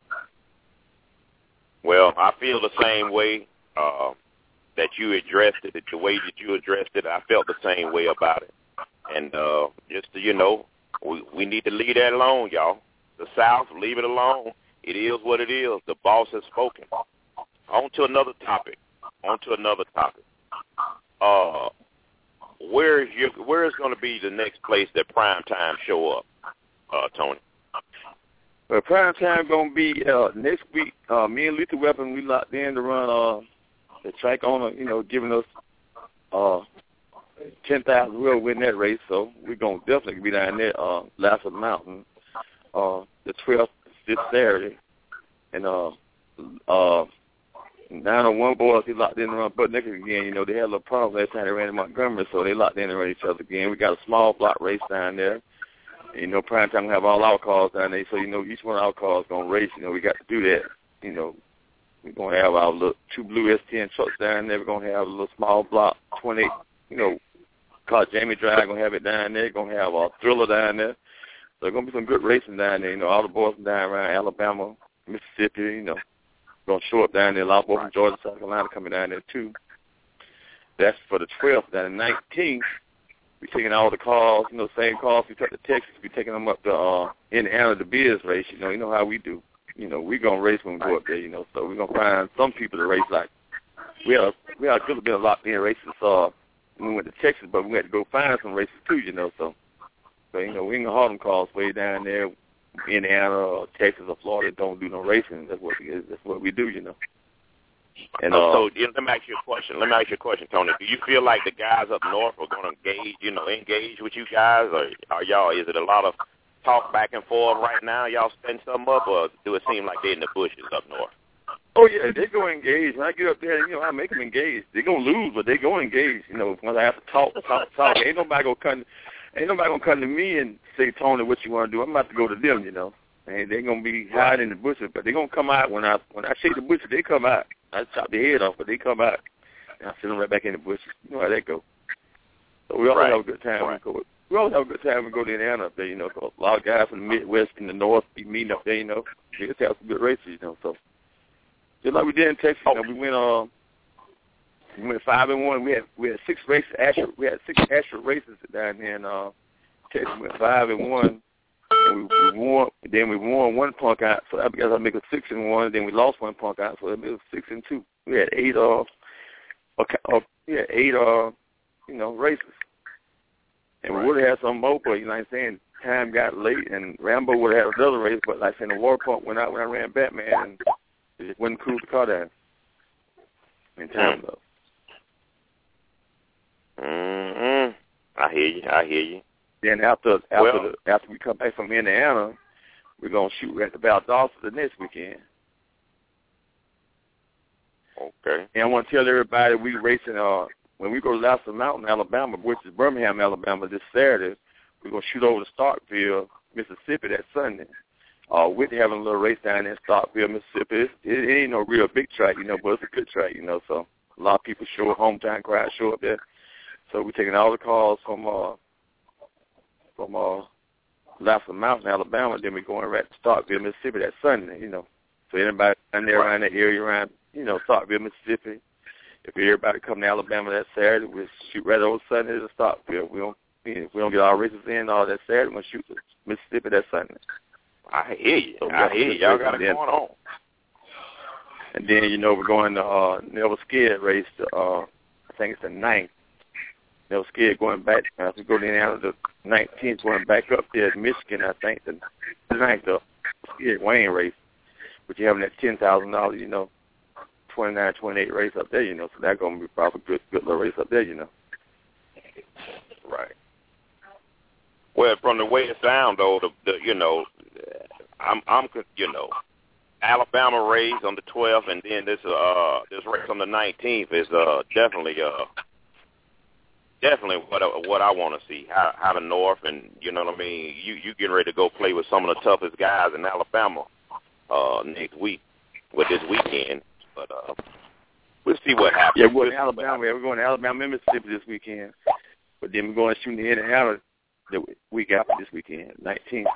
Well, I feel the same way uh, that you addressed it. The way that you addressed it, I felt the same way about it. And uh, just to, you know, we we need to leave that alone, y'all. The South, leave it alone. It is what it is. The boss has spoken. On to another topic. On to another topic. Uh, where is your, where is going to be the next place that Prime Time show up, uh, Tony? Well, Prime Time going to be uh, next week. Uh, me and Lethal Weapon, we locked in to run uh, the track owner, you know, giving us uh, ten thousand. We'll win that race, so we're going to definitely be down there, uh, last of the mountain, uh, the twelfth. This Saturday, and uh, uh, nine oh one boys, he locked in to run butt naked again. You know, they had a little problem last time they ran in Montgomery, so they locked in to run each other again. We got a small block race down there, You know, prime time we have all our cars down there, so you know each one of our cars gonna race. You know, we got to do that. You know, we're gonna have our little two blue S ten trucks down there. We're gonna have a little small block twenty-eight. You know, car Jamie Drive gonna have it down there. Gonna have a Thriller down there. So there's gonna be some good racing down there. You know, all the boys from down around Alabama, Mississippi. You know, gonna show up down there. A lot of boys from Georgia, South Carolina coming down there too. That's for the twelfth. Then the nineteenth. We taking all the cars, you know, same cars we took to Texas. We taking them up to uh, Indiana, the Beers race. You know, you know how we do. You know, we gonna race when we go up there. You know, so we are gonna find some people to race. Like we had, a, we had a good bit of locked in races. So when we went to Texas, but we had to go find some races too. You know, so so you know, we ain't gonna haul them cars way down there, Indiana or Texas or Florida. Don't do no racing. That's what we, that's what we do. You know. And uh, so you know, let me ask you a question. Let me ask you a question, Tony. Do you feel like the guys up north are going to engage, you know, engage with you guys, or are y'all? Is it a lot of talk back and forth right now? Y'all setting something up, or do it seem like they're in the bushes up north? Oh yeah, they go engage. When I get up there, you know, I make them engage. They gonna lose, but they go engage. You know, when I have to talk, talk, talk. Ain't nobody gonna come. Ain't nobody gonna come to me and say, Tony, what you want to do? I'm about to go to them. You know, and they're gonna be hiding in the bushes, but they're gonna come out when I when I shake the bushes. They come out. I chop their head off, but they come out, and I sit them right back in the bushes. You know how that go. So we always right. have a good time. Right. We, go, we always have a good time when we go to Indiana up there, you know, cause a lot of guys from the Midwest and the North be meeting up there, you know. We just have some good races, you know. So just like we did in Texas, you know, we went uh, we went five and one. We had we had six races. Actual, we had six actual races down there in uh, Texas. We went five and one. And we, we won. Then we won one punk out, so that because I make a six and one. Then we lost one punk out, so it was six and two. We had eight uh, okay, uh we had eight uh, you know, races, and right. we would have had some more, but you know what I'm saying. Time got late, and Rambo would have had another race, but like saying the war pump went out when I ran Batman, and it just wouldn't cool the car down. In time though. Mm-hmm. I hear you. I hear you. Then after after well, the, after we come back from Indiana, we're gonna shoot at the Valdosta the next weekend. Okay. And I want to tell everybody we racing uh when we go to Lasso Mountain, Alabama, which is Birmingham, Alabama, this Saturday. We're gonna shoot over to Starkville, Mississippi that Sunday. Uh, we're having a little race down there in Starkville, Mississippi. It's, it, it ain't no real big track, you know, but it's a good track, you know. So a lot of people show up, hometown crowd show up there. So we're taking all the calls from uh. from uh, Lasso Mountain, Alabama, then we're going right to Starkville, Mississippi that Sunday, you know. So anybody down there around that area around, you know, Starkville, Mississippi, if everybody come to Alabama that Saturday, we'll shoot right over Sunday to Starkville. We don't, if we don't get our races in all that Saturday, we'll shoot to Mississippi that Sunday. I hear you. So I hear you. Y'all got it going on. And then, you know, we're going to uh, Never Scared race, to, uh, I think it's the ninth. Never Scared going back, as we go to Indiana, the nineteenth, going back up there at Michigan, I think, the, the ninth, the Scared Wayne race, but you're having that ten thousand dollars, you know, twenty-nine, twenty-eight race up there, you know, so that's going to be probably a good, good little race up there, you know. Right. Well, from the way it sounds, though, the, the you know, I'm, I'm, you know, Alabama race on the twelfth, and then this, uh, this race on the nineteenth is uh, definitely, uh, definitely what I, what I want to see. How, how the North, and you know what I mean. You you getting ready to go play with some of the toughest guys in Alabama uh, next week, with this weekend. But uh, we'll see what happens. Yeah, we're going to Alabama. We're going to Alabama, Mississippi this weekend. But then we're going to shoot the Indiana the week after this weekend, nineteenth.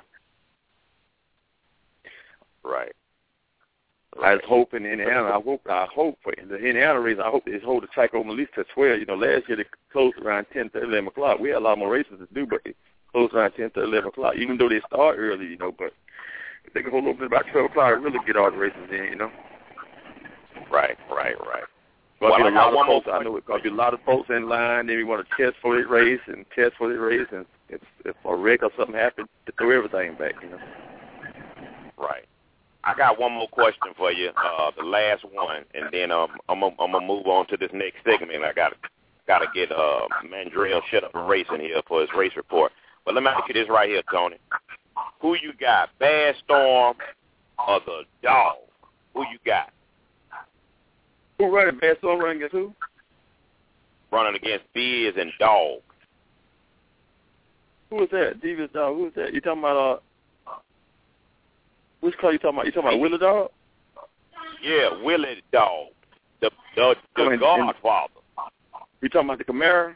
Right. I was hoping in Indiana. I hope. I hope for the Indiana race. I hope they hold the track open at least to twelve. You know, last year they closed around ten to eleven o'clock. We had a lot more races to do, but they closed around ten to eleven o'clock. Even though they start early, you know, but if they can hold open about twelve o'clock, and really get all the races in. You know. Right. Right. Right. Well, I, got one folks, I know it's going to be a lot of folks in line. Then we want to test for the race and test for the race, and if, if a wreck or something happens, to throw everything back. You know. Right. I got one more question for you, uh, the last one, and then um, I'm gonna I'm gonna move on to this next segment. I got got to get uh, Mandrell shut up and racing here for his race report. But let me ask you this right here, Tony. Who you got, Bad Storm or the Dog? Who you got? Who running? Bad Storm running against who? Running against Biz and Dog. Who is that? Devious dog. Who is that? You talking about uh? Which car you talking about? You talking about Willie Dog? Yeah, Willie Dog, the the, the I mean, Godfather. You talking about the Camaro?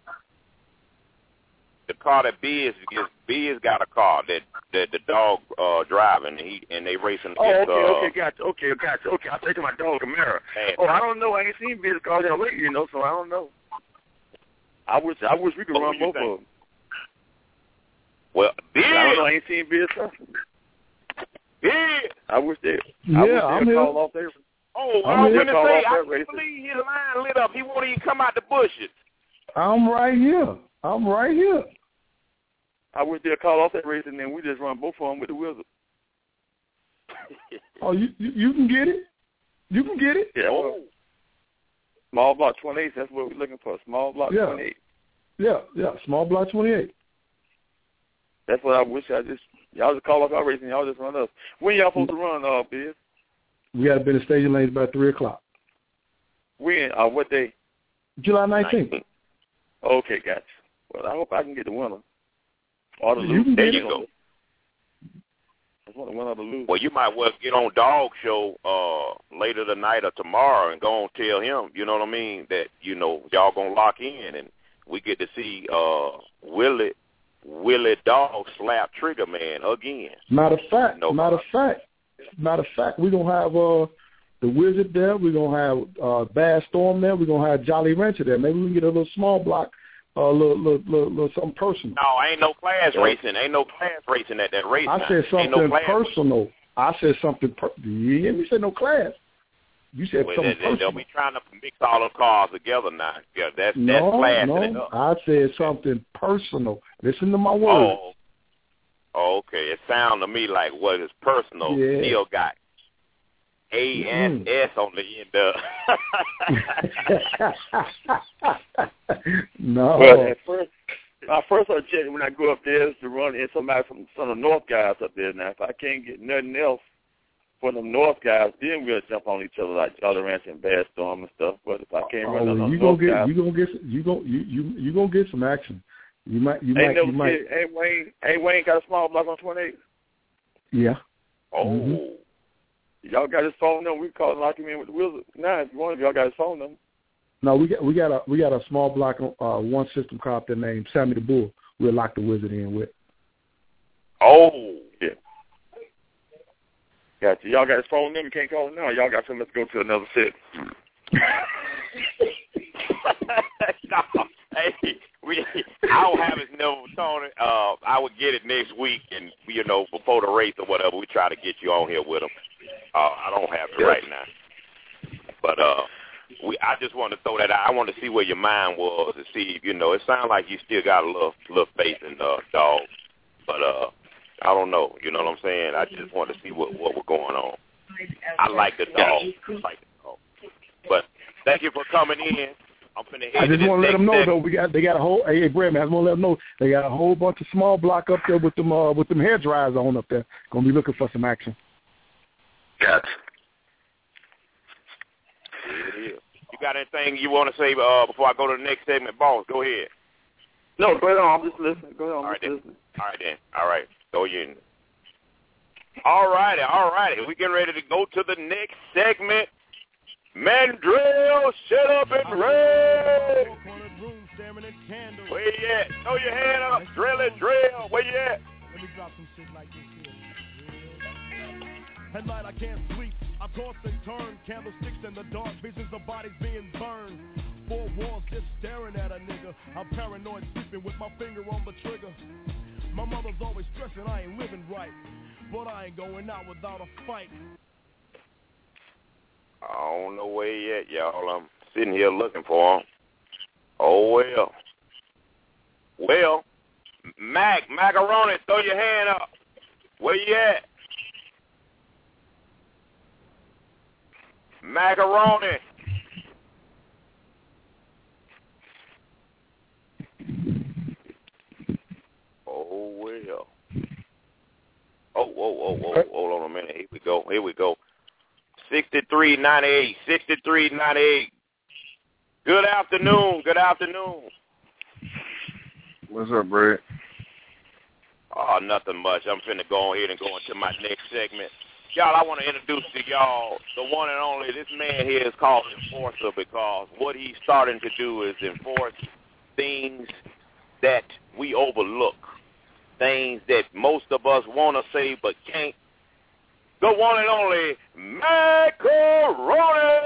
The car that Biz gets, Biz got a car that that the dog uh driving, and he and they racing. Oh, against, okay, uh, okay, gotcha, okay, gotcha, okay. I'll take my dog Camaro. Man. Oh, I don't know. I ain't seen Biz cars there lately, you know, so I don't know. I wish I wish we could What run would you both think? of them. Well, Biz, I don't know. I ain't seen Biz cars. Biz. I wish they. Yeah, I wish I'm they'd here. call off there. Oh, I'm I was here. gonna Call say, off I that can't racing. believe his line lit up. He won't even come out the bushes. I'm right here. I'm right here. I wish they'd call off that race and then we just run both of them with the Wizard. Oh, you, you you can get it. You can get it. Yeah. Well, small block twenty-eight. That's what we're looking for. Small block Yeah. twenty-eight. Yeah, yeah. Small block twenty-eight. That's what I wish I just. Y'all just call off our race and y'all just run us. When y'all supposed to run, uh, Biz? We got to be in the staging lanes by three o'clock. When? Uh, what day? July nineteenth. Okay, gotcha. Well, I hope I can get the winner. Or the You loser. can There get you it. go. I want to win or the loser. Well, you might well get on Dog Show uh, later tonight or tomorrow and go and tell him, you know what I mean, that, you know, y'all going to lock in and we get to see uh, Willie, Willie Dog slap Trigger Man again. Matter of fact, No matter of fact, matter of fact, we're going to have uh, the Wizard there. We're going to have uh, Bad Storm there. We're going to have Jolly Rancher there. Maybe we can get a little small block, a uh, little, little, little, little something personal. No, ain't no class racing. Ain't no class racing at that race. I now. said Ain't something no class personal. I said something. Per- you hear me say no class? You said Well, something they, they, they'll personal. be trying to mix all the cars together now. Yeah, that's No, that's classing no. it up. I said something personal. Listen to my words. Oh, oh, okay. It sounds to me like what is personal Yeah. still got A S S on the end of. No. Well, at first, my first objective when I go up there is to run in somebody from some of the North guys up there. Now, if I can't get nothing else for them North guys, then we'll jump on each other like Jolly Rancher and Bad Storm and stuff. But if I can't run Oh, on you those gonna North get guys, you gonna get you gonna you you you gonna get some action. You might you ain't might never you might see, ain't Wayne ain't Wayne got a small block on twenty-eight? yeah. Oh, Mhm. Y'all got his phone number. We call and lock him in with the Wizard. Now, if you want, if y'all got his phone number. No, we got we got a we got a small block uh one system car up there named Sammy the Bull. We'll lock the Wizard in with. oh. Yeah. Gotcha. Y'all got his phone number? You can't call him now. Y'all got something. Let's go to another set. No, hey, we, I don't have his number, Tony. Uh, I would get it next week, and you know, before the race or whatever, we try to get you on here with him. Uh, I don't have it right now, but uh, we. I just want to throw that out. I want to see where your mind was to see, you know, it sounds like you still got a little, little faith in uh, Dog, but uh, I don't know. You know what I'm saying? I just want to see what what was going on. I like the Dog. I like the Dog. But thank you for coming in. I'm finna head I just to want to let this them know next though. We got they got a whole hey, hey Brad, I just want to let them know they got a whole bunch of small block up there with them uh, with them hair dryers on up there. Gonna be looking for some action. Gotcha. Yeah. You got anything you want to say uh, before I go to the next segment, boss? Go ahead. No, go ahead on. I'm just listening. Go ahead on. All I'm right, just then. listening. All right, then. All right. Throw you in. All righty. All righty. We getting ready to go to the next segment. Mandrill, shut up and roll. Where you at? Throw your hand up. Drill it, drill. Where you at? Let me drop some shit like this here. At night I can't sleep. I toss and turn. Candlesticks in the dark. Visions of bodies being burned. Four walls just staring at a nigga. I'm paranoid sleeping with my finger on the trigger. My mother's always stressing I ain't living right. But I ain't going out without a fight. I don't know where he at, y'all. I'm sitting here looking for him. Oh, well. Well, Mac, Macaroni, throw your hand up. Where you at? Macaroni. Oh, well. Oh, whoa, whoa, whoa. Hold on a minute. Here we go. Here we go. sixty-three ninety-eight. sixty-three ninety-eight. Good afternoon. Good afternoon. What's up, Brad? Oh, nothing much. I'm finna go ahead and go into my next segment. Y'all, I want to introduce to y'all the one and only. This man here is called Enforcer because what he's starting to do is enforce things that we overlook, things that most of us want to say but can't. The one and only Macaroni!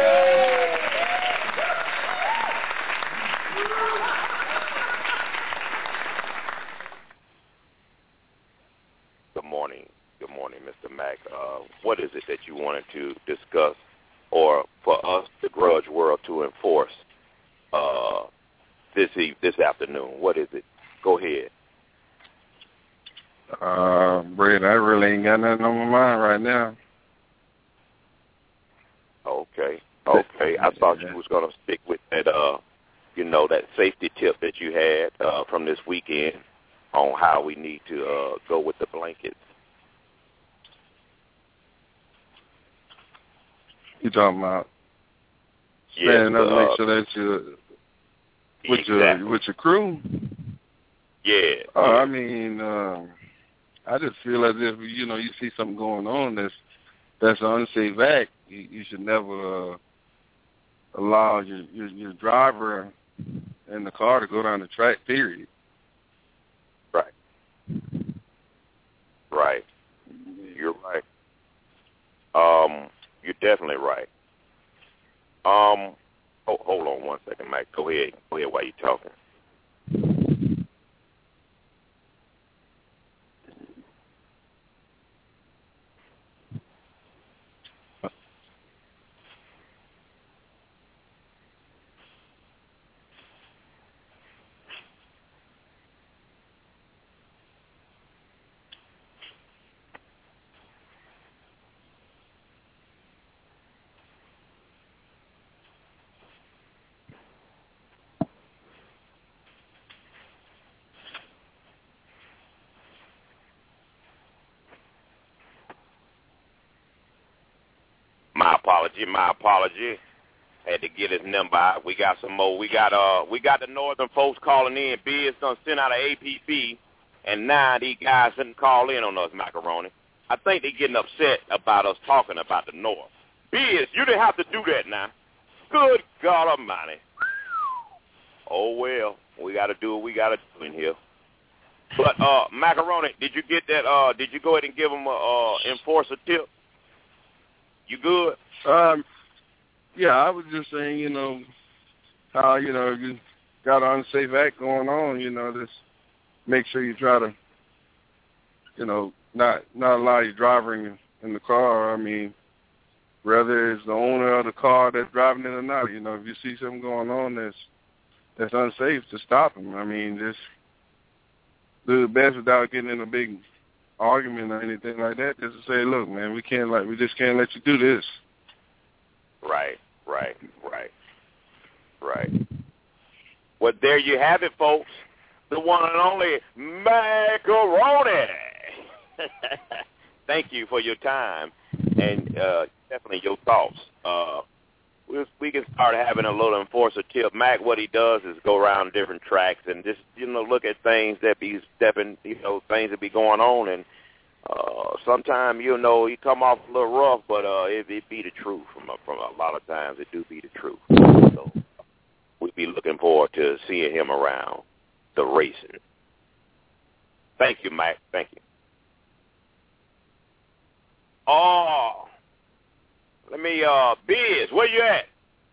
Good morning. Good morning, Mister Mac. Uh, what is it that you wanted to discuss or for us, the grudge world, to enforce uh, this eve, this afternoon? What is it? Go ahead. Uh, Brad, I really ain't got nothing on my mind right now. Okay. Okay. I thought you was going to stick with that, uh, you know, that safety tip that you had uh, from this weekend on how we need to uh, go with the blankets. You talking about yes, standing up, uh, make sure that you with exactly. your with your crew. Yeah. Uh, I mean, uh, I just feel as if you know you see something going on that's that's an unsafe act. You, you should never uh, allow your, your your driver in the car to go down the track. Period. Right. Right. You're right. Um. You're definitely right. Um, oh, hold on one second, Mike. Go ahead. Go ahead while you're talking. My apology, my apology. Had to get his number out. We got some more. We got uh, we got the northern folks calling in. Biz done sent out an A P B, and now these guys didn't call in on us, Macaroni. I think they getting upset about us talking about the north. Biz, you didn't have to do that now. Good God Almighty. Oh well, we got to do what we got to do in here. But uh, Macaroni, did you get that? Uh, did you go ahead and give them a uh, enforcer tip? You good? Um, yeah, I was just saying, you know, how, you know, you got an unsafe act going on, you know, just make sure you try to, you know, not not allow your driver in, in the car. I mean, whether it's the owner of the car that's driving it or not, you know, if you see something going on that's that's unsafe, to stop them. I mean, just do the best without getting in a big argument or anything like that, just to say, look, man, we can't like we just can't let you do this. Right, right, right, right. Well, there you have it, folks. The one and only Macaroni. Thank you for your time and uh, definitely your thoughts. Uh, we, we can start having a little enforcer tip. Mac, what he does is go around different tracks and just, you know, look at things that be stepping, you know, things that be going on. And uh, sometimes, you know, he come off a little rough, but uh, it, it be the truth. From a, from a lot of times, it do be the truth. So we'll be looking forward to seeing him around the racing. Thank you, Mac. Thank you. Oh, let me, uh, Biz, where you at?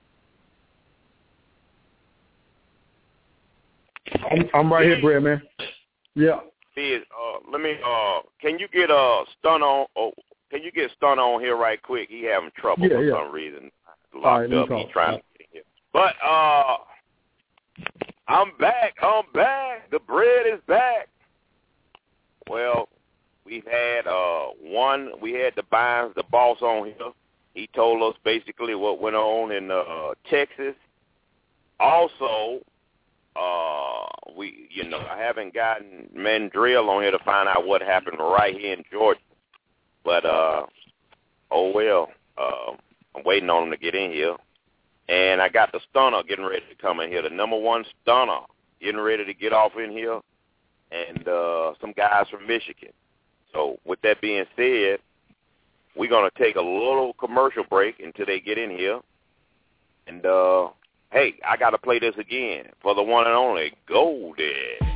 I'm, I'm right here, Brad, man. Yeah. Biz, uh, let me, uh, can you get a stun on, oh, can you get stun on here right quick? He having trouble yeah, for yeah. some reason. Locked right, up. He's trying to get in here. But, uh, I'm back. I'm back. The bread is back. Well, we've had, uh, one, we had the Bynes, the boss on here. He told us basically what went on in uh, Texas. Also, uh, we, you know, I haven't gotten Mandrill on here to find out what happened right here in Georgia. But, uh, oh, well, uh, I'm waiting on him to get in here. And I got the stunner getting ready to come in here, the number one stunner getting ready to get off in here. and uh, some guys from Michigan. So with that being said, we're going to take a little commercial break until they get in here. And, uh, hey, I got to play this again for the one and only Goldie.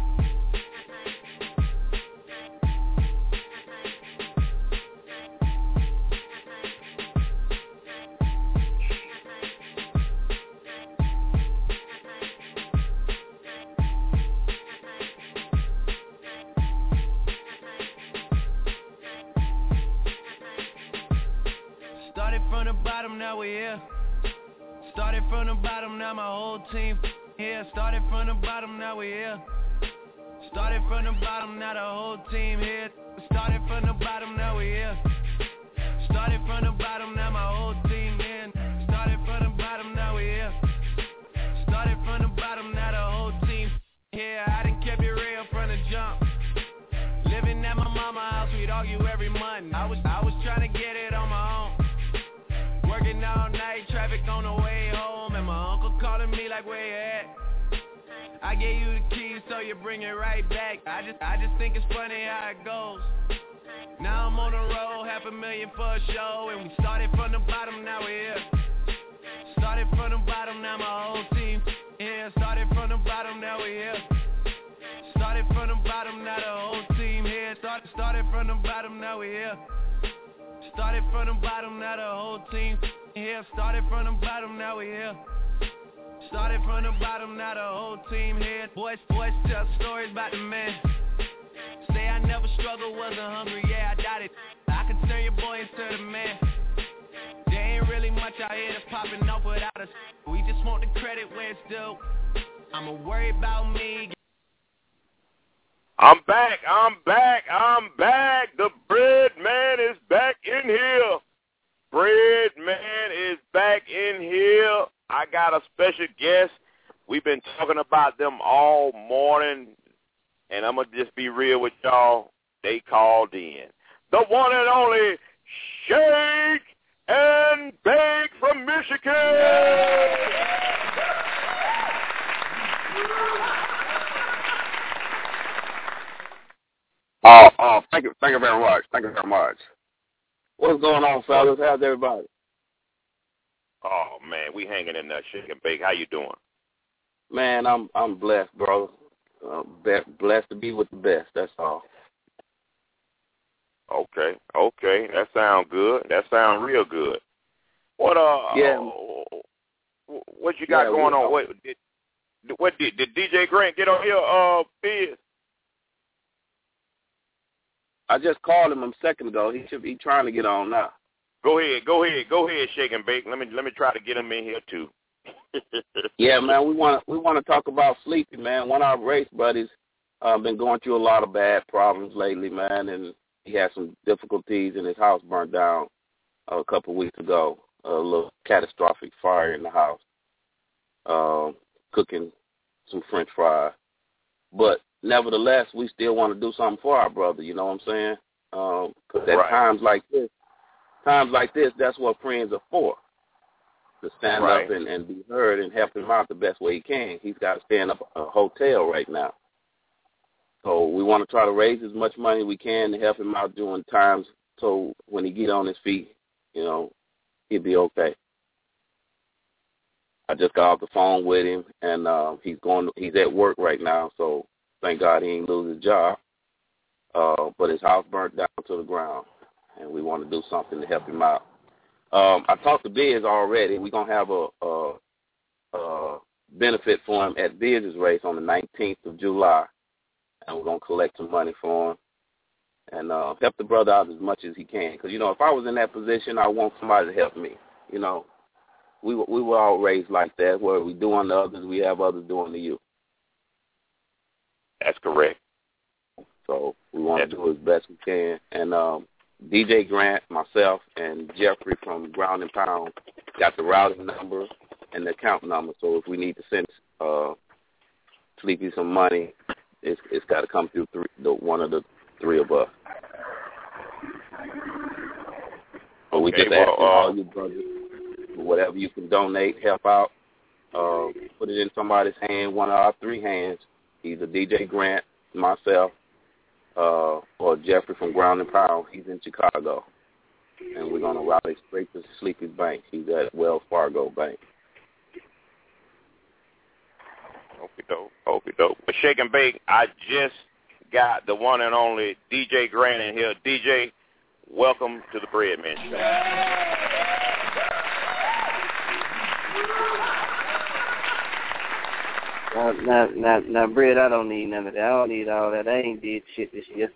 Started from the bottom, now we're here. Started from the bottom, now my whole team here. Started from the bottom, now we're here. Started from the bottom, now the whole team here. Started from the bottom, now we're here. Started from the bottom, now my whole team here. Started from the bottom, now we're here. Started from the bottom, now the whole team here. I done kept it real from the jump. Living at my mama's house, we'd argue every month. I was I was trying to get it on my own. Working all night, traffic on the way home, and my uncle calling me like, where you at? I gave you the keys, so you bring it right back. I just I just think it's funny how it goes. Now I'm on the road, half a million for a show, and we started from the bottom, now we're here. Started from the bottom, now my whole team here. Started from the bottom, now we're here. Started from the bottom, now the whole team here. Started started from the bottom, now we're here. Started from the bottom, now the whole team here. Started from the bottom, now we're here. Started from the bottom, now the whole team here. Boys, boys tell stories about the man. Say I never struggled, wasn't hungry, yeah, I doubt it. I can turn your boy into the man. There ain't really much out here that's popping off without us. We just want the credit where it's due. I'ma worry about me. I'm back, I'm back, I'm back. The Bread Man is back in here. Bread Man is back in here. I got a special guest. We've been talking about them all morning, and I'm going to just be real with y'all. They called in. The one and only Shake and Bake from Michigan. Oh, oh, thank you, thank you very much. Thank you very much. What's going on, fellas? How's everybody? Oh man, we hanging in there, Shake and Bake. How you doing? Man, I'm I'm blessed, bro. Uh, blessed to be with the best. That's all. Okay, okay, that sounds good. That sounds real good. What uh? Yeah. Uh, what you got yeah, going on? Know. What did what did, did D J Grant get on here? Uh, Biz? I just called him a second ago. He should be trying to get on now. Go ahead, go ahead, go ahead, Shake and Bake. Let me let me try to get him in here too. Yeah, man, we want we want to talk about Sleepy, man. One of our race buddies uh, been going through a lot of bad problems lately, man, and he had some difficulties, and his house burned down uh, a couple of weeks ago. A little catastrophic fire in the house, uh, cooking some French fries, but nevertheless, we still want to do something for our brother, you know what I'm saying? Because um, at right. times like this, times like this, that's what friends are for, to stand right. up and, and be heard and help him out the best way he can. He's got to stay in a, a hotel right now. So we want to try to raise as much money as we can to help him out during times so when he get on his feet, you know, he'll be okay. I just got off the phone with him, and uh, he's going. He's at work right now, so thank God he ain't lose his job. Uh, but his house burnt down to the ground, and we want to do something to help him out. Um, I talked to Biz already. We're going to have a, a, a benefit for him at Biz's race on the nineteenth of July, and we're going to collect some money for him and uh, help the brother out as much as he can. Because, you know, if I was in that position, I want somebody to help me. You know, we, we were all raised like that, where we do unto others, we have others doing to you. That's correct. So we want to do as best we can. And um, D J Grant, myself, and Jeffrey from Ground and Pound got the routing number and the account number. So if we need to send uh, Sleepy some money, it's it's got to come through three, the, one of the three of us. So we okay, just well, ask uh, all you brothers, whatever you can donate, help out, uh, put it in somebody's hand, one of our three hands, either D J Grant, myself, uh, or Jeffrey from Ground and Pound. He's in Chicago. And we're going to route it straight to Sleepy's Bank. He's at Wells Fargo Bank. Okay, dope. Okay, dope. But Shake and Bake, I just got the one and only D J Grant in here. D J, welcome to the Breadman Show. Now, now, now, now, Bread, I don't need none of that. I don't need all that. I ain't did shit this year.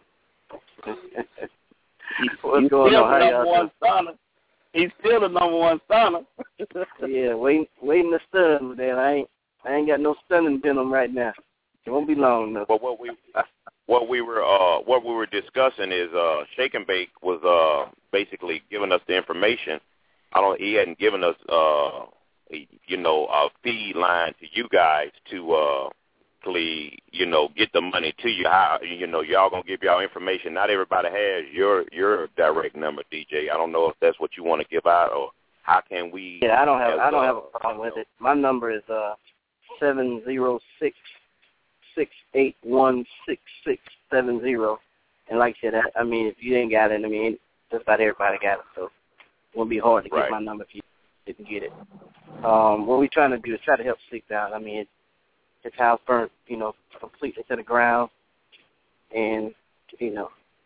What's He's going still on? the How number y'all one stunner. He's still the number one stunner. Yeah, waiting, waiting to stun with that. I ain't, I ain't got no stunning venom right now. It won't be long though. But what we, what we were, uh, what we were discussing is, uh, Shake and Bake was, uh, basically giving us the information. I don't, he hadn't given us, uh, you know, a feed line to you guys to, uh, you know, get the money to you. How, you know, y'all gonna give y'all information. Not everybody has your your direct number, D J. I don't know if that's what you want to give out, or how can we? Yeah, I don't have as, I don't uh, have a problem with it. My number is uh seven zero six six eight one six six seven zero, and like I said, I, I mean, if you ain't got it, I mean, just about everybody got it, so it won't be hard to right. get my number if you didn't get it. Um, what we're trying to do is try to help Sleep out. I mean. It, His house burnt, you know, completely to the ground. And, you know,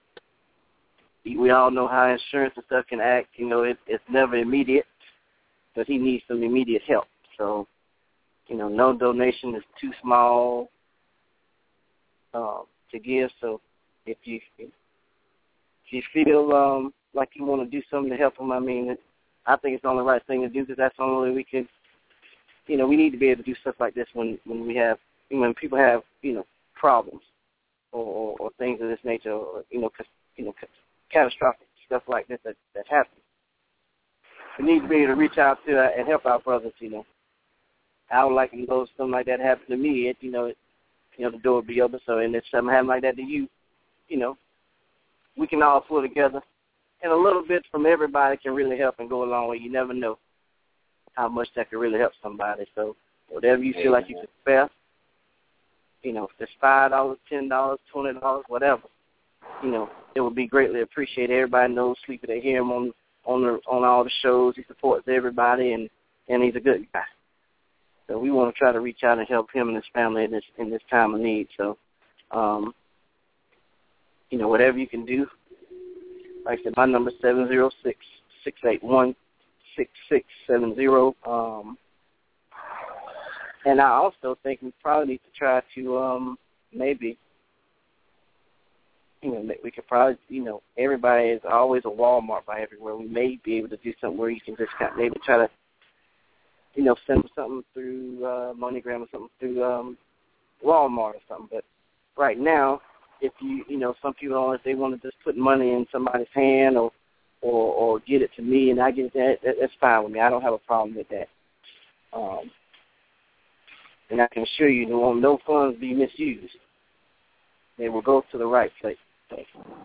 we all know how insurance and stuff can act. You know, it, it's never immediate, but he needs some immediate help. So, you know, no donation is too small uh, to give. So if you if you feel um, like you want to do something to help him, I mean, it, I think it's the only right thing to do because that's the only way we can. You know, we need to be able to do stuff like this when, when we have, when people have, you know, problems or, or, or things of this nature, or, you know, you know, catastrophic stuff like this that, that happens. We need to be able to reach out to uh, and help our brothers, you know. I would like to know if something like that happened to me, it, you know, it, you know, the door would be open. So, and if something happened like that to you, you know, we can all pull together. And a little bit from everybody can really help and go a long way. You never know how much that could really help somebody. So whatever you feel like you can spare, you know, if it's five dollars, ten dollars, twenty dollars, whatever, you know, it would be greatly appreciated. Everybody knows Sleepy. They hear him on on the, on all the shows. He supports everybody, and, and he's a good guy. So we want to try to reach out and help him and his family in this in this time of need. So, um, you know, whatever you can do. Like I said, my number is seven zero six, six eight one, six six seven zero. Um, and I also think we probably need to try to um, maybe, you know, we could probably, you know, everybody is always a Walmart by everywhere. We may be able to do something where you can just kind of maybe try to, you know, send something through uh, MoneyGram or something through um, Walmart or something. But right now, if you, you know, some people, if they want to just put money in somebody's hand or, or, or get it to me and I get it, that, that, that's fine with me. I don't have a problem with that. Um, and I can assure you, there won't no funds be misused. They will go to the right place. So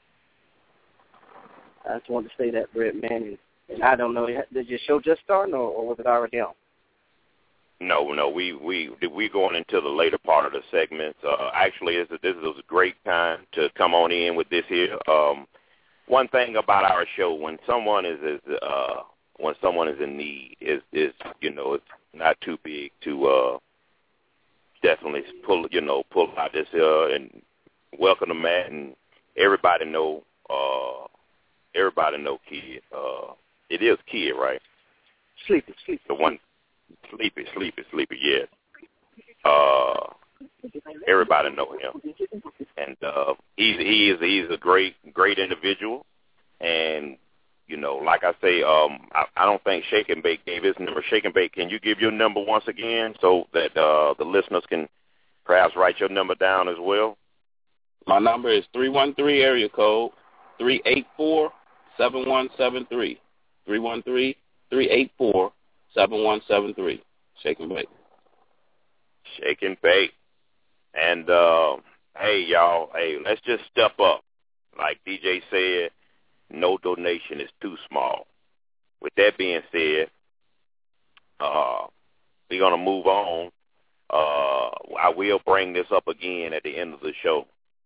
I just wanted to say that, Brett, man. And, and I don't know, did your show just start or, or was it already on? No, no, we we we going into the later part of the segment. Uh, actually, this is, this is a great time to come on in with this here. Um, one thing about our show, when someone is, is uh, when someone is in need, is is you know it's not too big to uh, definitely pull you know pull out this uh, and welcome them at, and everybody know uh, everybody know Kid. Uh, it is Kid, right? Sleepy, Sleepy. The one. Sleepy, sleepy, sleepy, yes. Uh, everybody know him, and uh, he's he is he's a great great individual, and you know, like I say, um, I, I don't think Shake and Bake gave his number. Shake and Bake, can you give your number once again so that uh, the listeners can perhaps write your number down as well? My number is three one three area code three eight four seven one seven three. Three one three three eight four. seven one seven three. Shake and Bake. Shake and Bake. And, uh, hey, y'all, hey, let's just step up. Like D J said, no donation is too small. With that being said, uh, we're going to move on. Uh, I will bring this up again at the end of the show.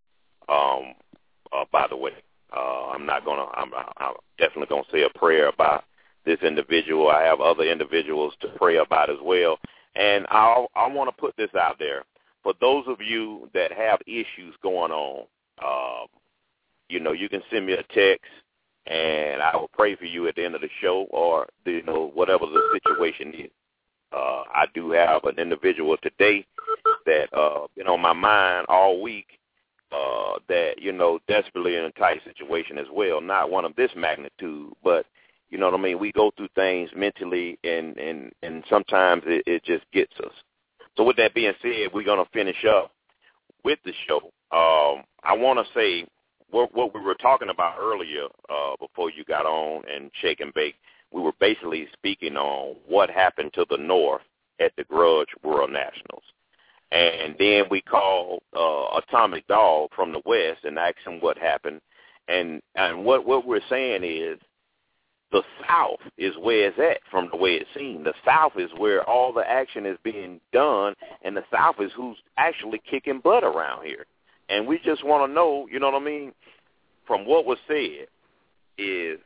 Um, uh, by the way, uh, I'm not gonna. I'm, I'm definitely gonna say a prayer about this individual. I have other individuals to pray about as well, and I I want to put this out there for those of you that have issues going on. Uh, you know, you can send me a text, and I will pray for you at the end of the show, or you know, whatever the situation is. Uh, I do have an individual today that uh, been on my mind all week. Uh, that, you know, desperately in a tight situation as well. Not one of this magnitude, but, you know what I mean, we go through things mentally, and, and, and sometimes it, it just gets us. So with that being said, we're going to finish up with the show. Um, I want to say what, what we were talking about earlier uh, before you got on and Shake and Bake, we were basically speaking on what happened to the North at the Grudge World Nationals. And then we called uh, Atomic Dog from the West and asked him what happened. And and what, what we're saying is the South is where it's at from the way it seemed. The South is where all the action is being done, and the South is who's actually kicking butt around here. And we just want to know, you know what I mean, from what was said is,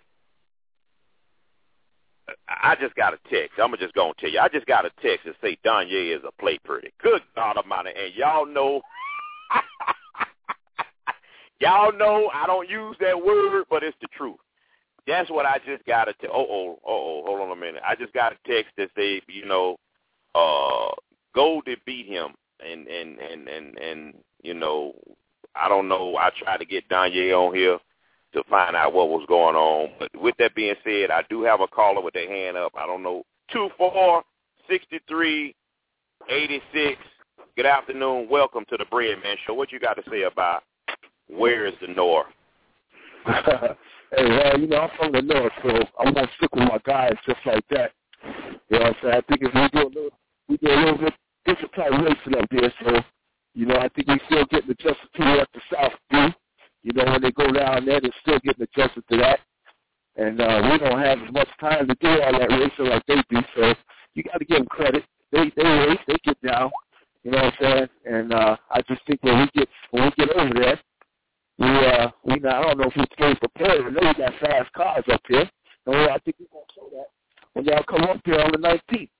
I just got a text. I'm just going to tell you. I just got a text that say Donye is a play pretty. Good God Almighty. And y'all know, y'all know I don't use that word, but it's the truth. That's what I just got a text. Oh, oh, oh, hold on a minute. I just got a text that say, you know, uh, Goldie beat him. And, and, and, and, and, you know, I don't know. I tried to get Donye on here to find out what was going on. But with that being said, I do have a caller with their hand up. I don't know. two four six three eight six. Good afternoon. Welcome to the Bread Man Show. What you got to say about where is the North? Hey, well, you know, I'm from the North, so I'm going to stick with my guys just like that. You know what I'm saying? I think if we do a little, we do a little bit different type of racing up there, so, you know, I think we still getting adjusted to what the South do. You know, when they go down there, they're still getting adjusted to that. And uh, we don't have as much time to do all that racing like they do, so you got to give them credit. They they race, they get down. You know what I'm saying? And uh, I just think when we get when we get over there, we uh we not, I don't know if we're fully prepared. I know we got fast cars up here. No, I think we're gonna show that when y'all come up here on the nineteenth.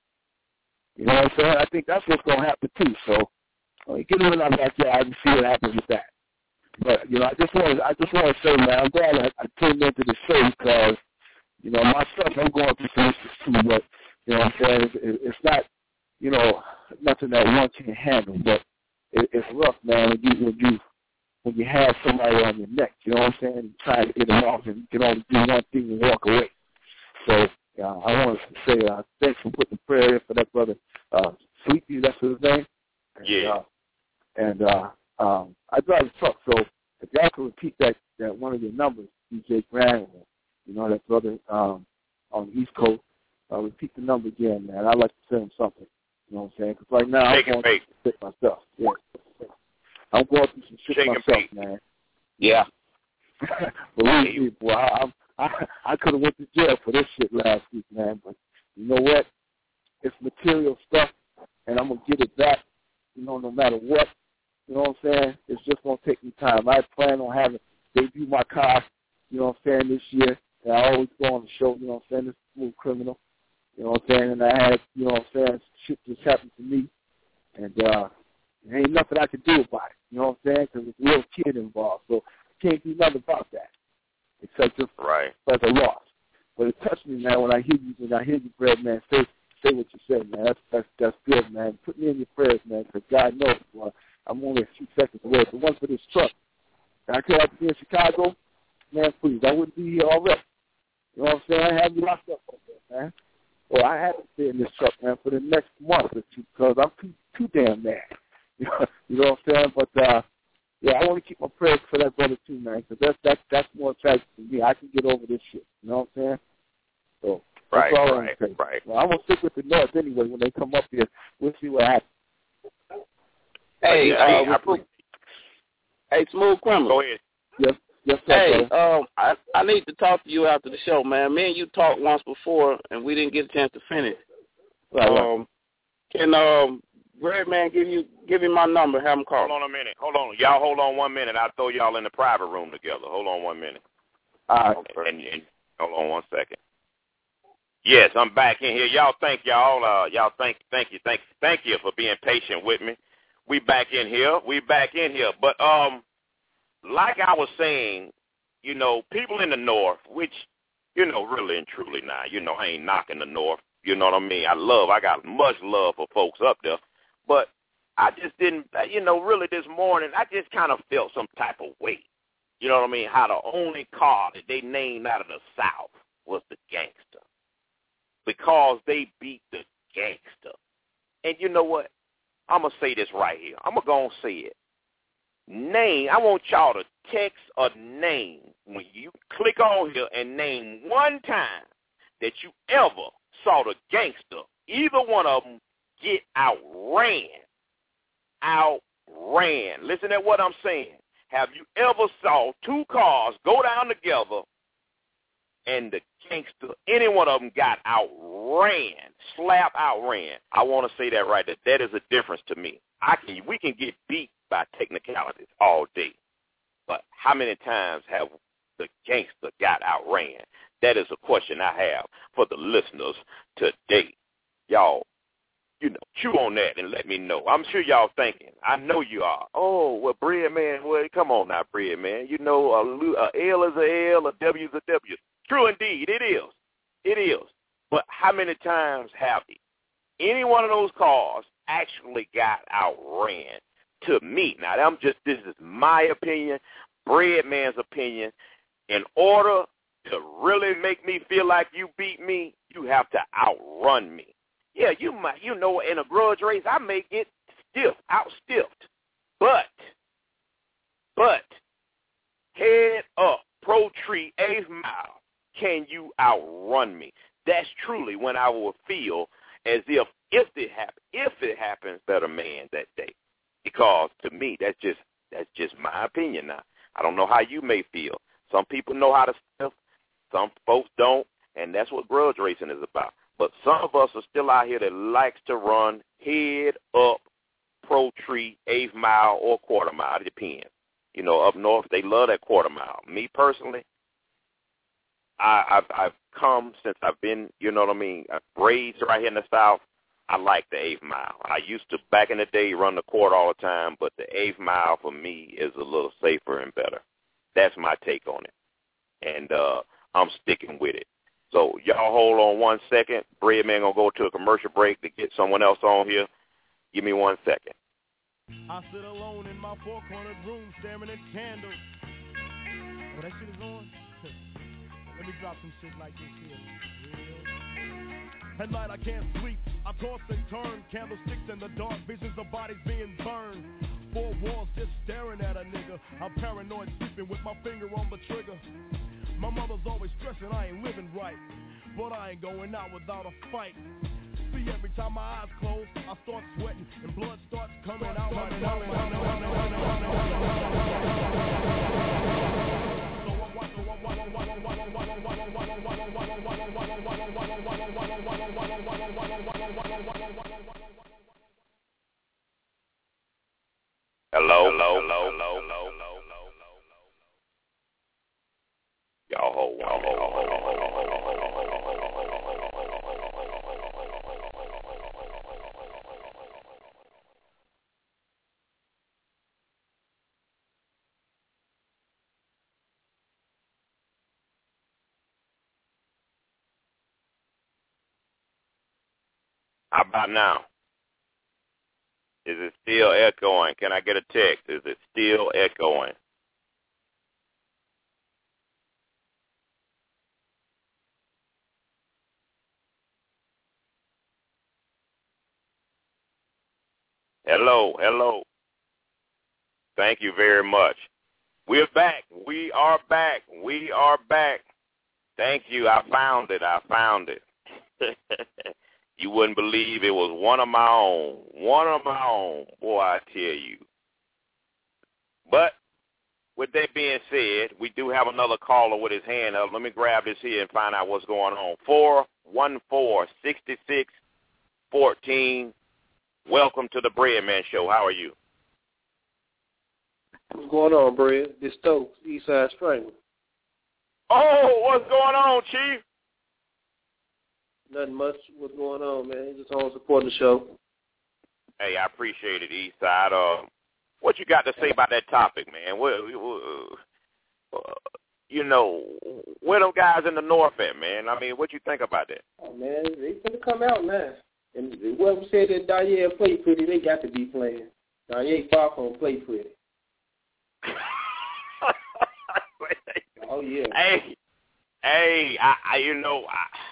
You know what I'm saying? I think that's what's gonna happen too. So uh, get them in our backyard and see what happens with that. But, you know, I just want to, I just want to say, man, I'm glad I, I tuned into the show because, you know, myself, I'm going through some issues too, but, you know what I'm saying, it's, it's not, you know, nothing that one can handle, but it, it's rough, man, when you, when you, when you have somebody on your neck, you know what I'm saying, and try to get them off and you can only do one thing and walk away. So, uh, I want to say uh, thanks for putting the prayer in for that brother, uh, Sleepy, that's his name. And, yeah. Uh, and, uh, Um, I drive a truck, so if y'all can repeat that, that one of your numbers, D J Grant, you know, that brother um, on the East Coast, uh, repeat the number again, man. I'd like to send him something. You know what I'm saying? Because right now Shake I'm going through some shit myself. Yeah. I'm going through some shit Shake myself, man. Yeah. Believe me, boy, I, I, I could have went to jail for this shit last week, man. But you know what? It's material stuff, and I'm going to get it back, you know, no matter what. You know what I'm saying? It's just going to take me time. I plan on having debut my car, you know what I'm saying, this year. And I always go on the show, you know what I'm saying, this Smooth Criminal. You know what I'm saying? And I had, you know what I'm saying, shit just happened to me. And uh, there ain't nothing I can do about it. You know what I'm saying? Because there's a little kid involved. So I can't do nothing about that. Except just right. as a loss. But it touched me, man, when I hear you, when I hear you, Bread Man, say, say what you said, man. That's, that's, that's good, man. Put me in your prayers, man, because God knows, boy. I'm only a few seconds away. If it wasn't for this truck, and I could have to be in Chicago, man, please, I wouldn't be here already. You know what I'm saying? I have you locked up over there, man. Or I have to stay in this truck, man, for the next month or two because I'm too too damn mad. You know, you know what I'm saying? But, uh, yeah, I want to keep my prayers for that brother, too, man, because that's, that's, that's more tragic for me. I can get over this shit. You know what I'm saying? So that's right, all right, I'm saying. right. Well, I'm going to stick with the North anyway. When they come up here, we'll see what happens. Hey, yeah, uh, I, I, hey, Smooth Criminal. Go ahead. Yes, yes, sir. Hey, um, I I need to talk to you after the show, man. Me and you talked once before, and we didn't get a chance to finish. Right, um, right. Can um, Greg, man, give you give him my number. Have him call. Hold on a minute. Hold on. Y'all hold on one minute. I'll throw y'all in the private room together. Hold on one minute. All right. And, and hold on one second. Yes, I'm back in here. Y'all thank y'all. Uh, y'all thank thank you. Thank thank you for being patient with me. We back in here. We back in here. But um, like I was saying, you know, people in the North, which, you know, really and truly now, you know, I ain't knocking the North. You know what I mean? I love, I got much love for folks up there. But I just didn't, you know, really this morning, I just kind of felt some type of weight. You know what I mean? How the only car that they named out of the South was the Gangster. Because they beat the Gangster. And you know what? I'm going to say this right here. I'm going to go and say it. Name, I want y'all to text a name when you click on here and name one time that you ever saw the Gangster, either one of them, get outran. Outran. Listen to what I'm saying. Have you ever saw two cars go down together and the Gangster, any one of them got outran, slap outran? I want to say that right there. That is a difference to me. I can, we can get beat by technicalities all day, but how many times have the Gangster got outran? That is a question I have for the listeners today. Y'all, you know, chew on that and let me know. I'm sure y'all thinking. I know you are. Oh, well, Bread Man, well, come on now, Bread Man. You know, a, a L is a L, a W is a W. True indeed, it is. It is. But how many times have any one of those cars actually got outran? To me, now I'm just, this is my opinion, Bread Man's opinion. In order to really make me feel like you beat me, you have to outrun me. Yeah, you might, you know, in a grudge race, I may get stiff, out-stiffed. But, but, head up, Pro Tree, eighth mile, can you outrun me? That's truly when I will feel as if, if it happens, if it happens, better man that day. Because to me, that's just that's just my opinion now. I don't know how you may feel. Some people know how to stiff, some folks don't, and that's what grudge racing is about. But some of us are still out here that likes to run head up, Pro Tree, eighth mile, or quarter mile. It depends. You know, up north, they love that quarter mile. Me personally, I, I've, I've come since I've been, you know what I mean, I've raised right here in the South. I like the eighth mile. I used to, back in the day, run the quarter all the time, but the eighth mile for me is a little safer and better. That's my take on it. And uh, I'm sticking with it. So y'all hold on one second. Bread Man going to go to a commercial break to get someone else on here. Give me one second. I sit alone in my four-cornered room staring at candles. Oh, that shit is on? Let me drop some shit like this here. At night I can't sleep, I toss and turn, candlesticks in the dark, visions of bodies being burned. Four walls just staring at a nigga. I'm paranoid, sleeping with my finger on the trigger. My mother's always stressing I ain't living right, but I ain't going out without a fight. See, every time my eyes close, I start sweating and blood starts coming out. Coming out, coming out, coming out, coming Hello, hello, hello, hello, hello, hello. Y'all hold, y'all hold, hold, hold, hold, hold, How about now? Is it still echoing? Can I get a text? Is it still echoing? Hello, hello. Thank you very much. We're back. We are back. We are back. Thank you. I found it. I found it. You wouldn't believe it was one of my own. One of my own. Boy, I tell you. But with that being said, we do have another caller with his hand up. Let me grab this here and find out what's going on. four one four, six six one four. welcome to the Bread Man Show. How are you? What's going on, Bread? This Stokes, Eastside Strangler. Oh, what's going on, Chief? Nothing much. What's going on, man? Just on supporting the show. Hey, I appreciate it, Eastside. Uh, what you got to say about that topic, man? What, uh, you know, where them guys in the North at, man? I mean, what you think about that? Oh, man, they gonna come out now. And whoever said that Danielle played pretty, they got to be playing. Danielle far from play pretty. Oh yeah. Hey, hey, I, I you know,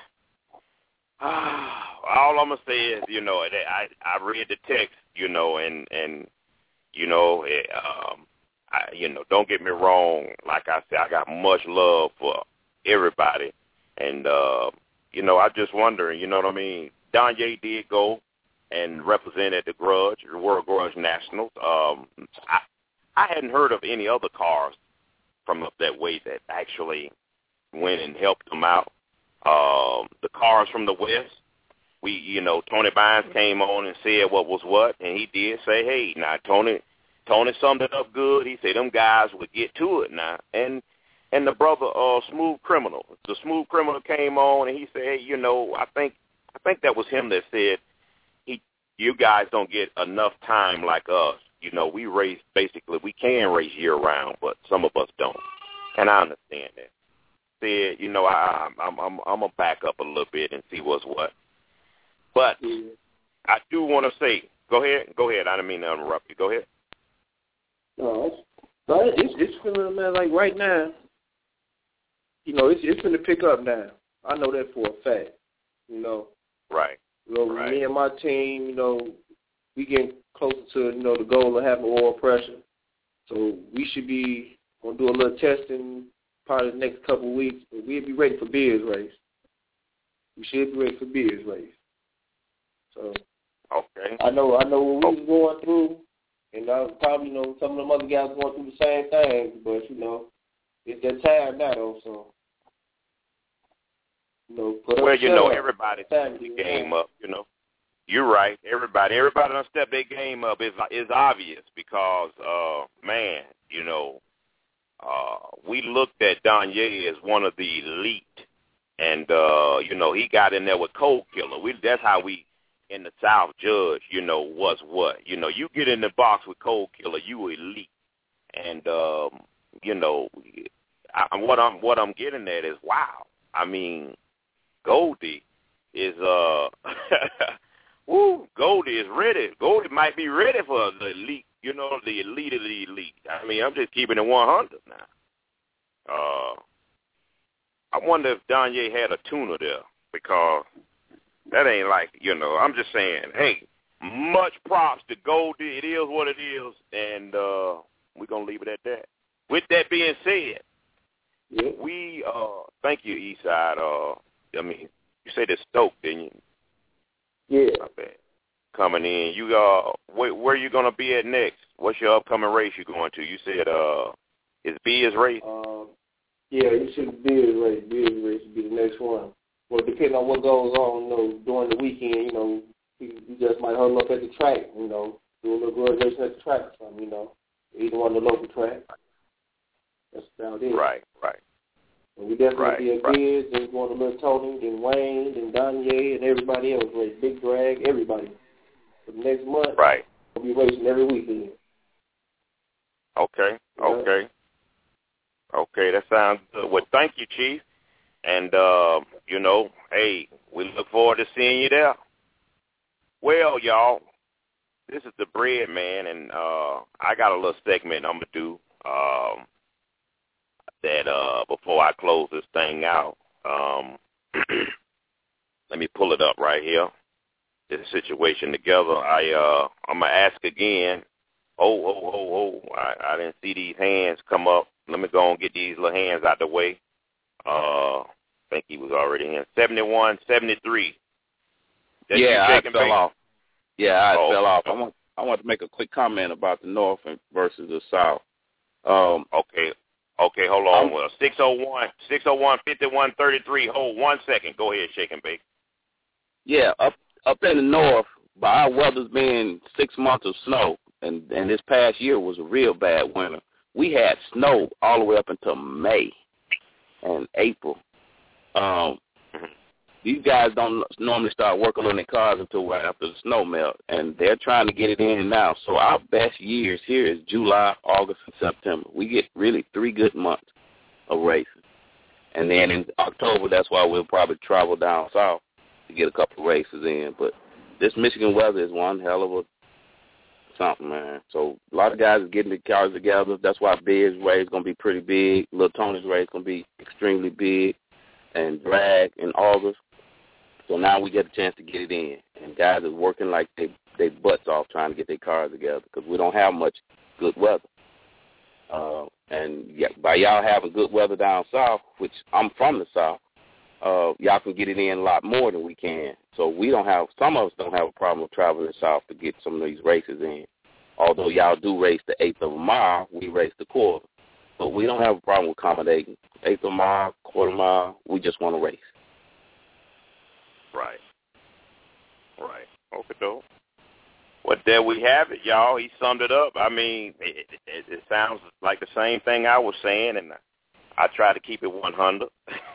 I, all I'm gonna say is, you know, I I read the text, you know, and and you know, it, um, I, you know, don't get me wrong. Like I said, I got much love for everybody, and uh, you know, I just wondering, you know what I mean? Danye did go and represent at the Grudge, the World Grudge Nationals. Um, I I hadn't heard of any other cars from up that way that actually went and helped them out. Um, the cars from the West, we, you know, Tony Bynes came on and said what was what, and he did say, hey, now Tony, Tony summed it up good. He said them guys would get to it now, and and the brother, uh, Smooth Criminal, the Smooth Criminal came on and he said, hey, you know, I think I think that was him that said, he, you guys don't get enough time like us. You know, we race, basically, we can race year-round, but some of us don't. And I understand that. Said, you know, I, I'm I'm I'm going to back up a little bit and see what's what. But I do want to say, go ahead, go ahead. I didn't mean to interrupt you. Go ahead. No, it's, but it's, it's feeling, man, like right now, you know, it's, it's going to pick up now. I know that for a fact, you know. Right. You know, right. Me and my team, you know, we getting closer to, you know, the goal of having oil pressure. So we should be going to do a little testing probably the next couple of weeks. But we'll be ready for Beers race. We should be ready for Beers race. So okay. I know I know what we was going through, and I probably, you know, some of them other guys going through the same thing, but, you know, it's that time now, though, so. You know, put well, you know, up. everybody stepped the game up, you know. You're right. Everybody, everybody done step their game up. Is is obvious because, uh, man, you know, uh, we looked at Danye as one of the elite, and uh, you know, he got in there with Cold Killer. We that's how we in the South judge, you know, what's what. You know, you get in the box with Cold Killer, you elite, and um, you know, I, what I'm what I'm getting at is wow. I mean, Goldie is uh. Woo, Goldie is ready. Goldie might be ready for the elite, you know, the elite of the elite. I mean, I'm just keeping it one hundred now. Uh, I wonder if Danye had a tuner there because that ain't like, you know, I'm just saying, hey, much props to Goldie. It is what it is, and uh, we're going to leave it at that. With that being said, yeah. we, uh, thank you, Eastside. Uh, I mean, you said it's Stoke, didn't you? Yeah. Not bad. Coming in. You uh where, where you gonna be at next? What's your upcoming race you going to? You said uh is Beers race? Um yeah, you should Beers race. Beers race would be the next one. Well, depending on what goes on, you know, during the weekend, you know, we, we just might huddle up at the track, you know, do a little grudge racing at the track or something, you know. Either on the local track. That's about it. Right, right. And we definitely right, be at right. Beers, then going to Little Tony, then Wayne, then Danye, and everybody else race. Big Drag, everybody. For the next month, right. we'll be racing every weekend. Okay, okay. Okay, that sounds good. Well, thank you, Chief. And, uh, you know, hey, we look forward to seeing you there. Well, y'all, this is the Bread Man, and uh, I got a little segment I'm going to do. Um, that uh, before I close this thing out, um, let me pull it up right here. This situation together. I uh, I'm gonna ask again. Oh, oh, oh, oh! I, I didn't see these hands come up. Let me go and get these little hands out the way. Uh, I think he was already in. seventy-one, seventy-three. That yeah, I fell base? off. Yeah, I oh, fell off. I want I want to make a quick comment about the North versus the South. Um, okay. Okay, hold on. Well, six oh one, six oh one, fifty-one thirty-three. Hold one second. Go ahead, Shake and Bake. Yeah, up up in the North, by our weather's being six months of snow, and, and this past year was a real bad winter, we had snow all the way up until May and April. Um, these guys don't normally start working on their cars until right after the snow melt, and they're trying to get it in now. So our best years here is July, August, and September. We get really three good months of racing. And then in October, that's why we'll probably travel down south to get a couple of races in. But this Michigan weather is one hell of a something, man. So a lot of guys are getting the cars together. That's why Big's race is going to be pretty big. Lil Tony's race is going to be extremely big, and drag in August. So now we get a chance to get it in. And guys are working like they, they butts off trying to get their cars together because we don't have much good weather. Uh, and yeah, by y'all having good weather down south, which I'm from the south, uh, y'all can get it in a lot more than we can. So we don't have, some of us don't have a problem with traveling south to get some of these races in. Although y'all do race the eighth of a mile, we race the quarter. But we don't have a problem with accommodating. Eighth of a mile, quarter mile, we just want to race. Right. Right. Okay, though. Well, there we have it, y'all. He summed it up. I mean, it, it, it sounds like the same thing I was saying, and I try to keep it one hundred.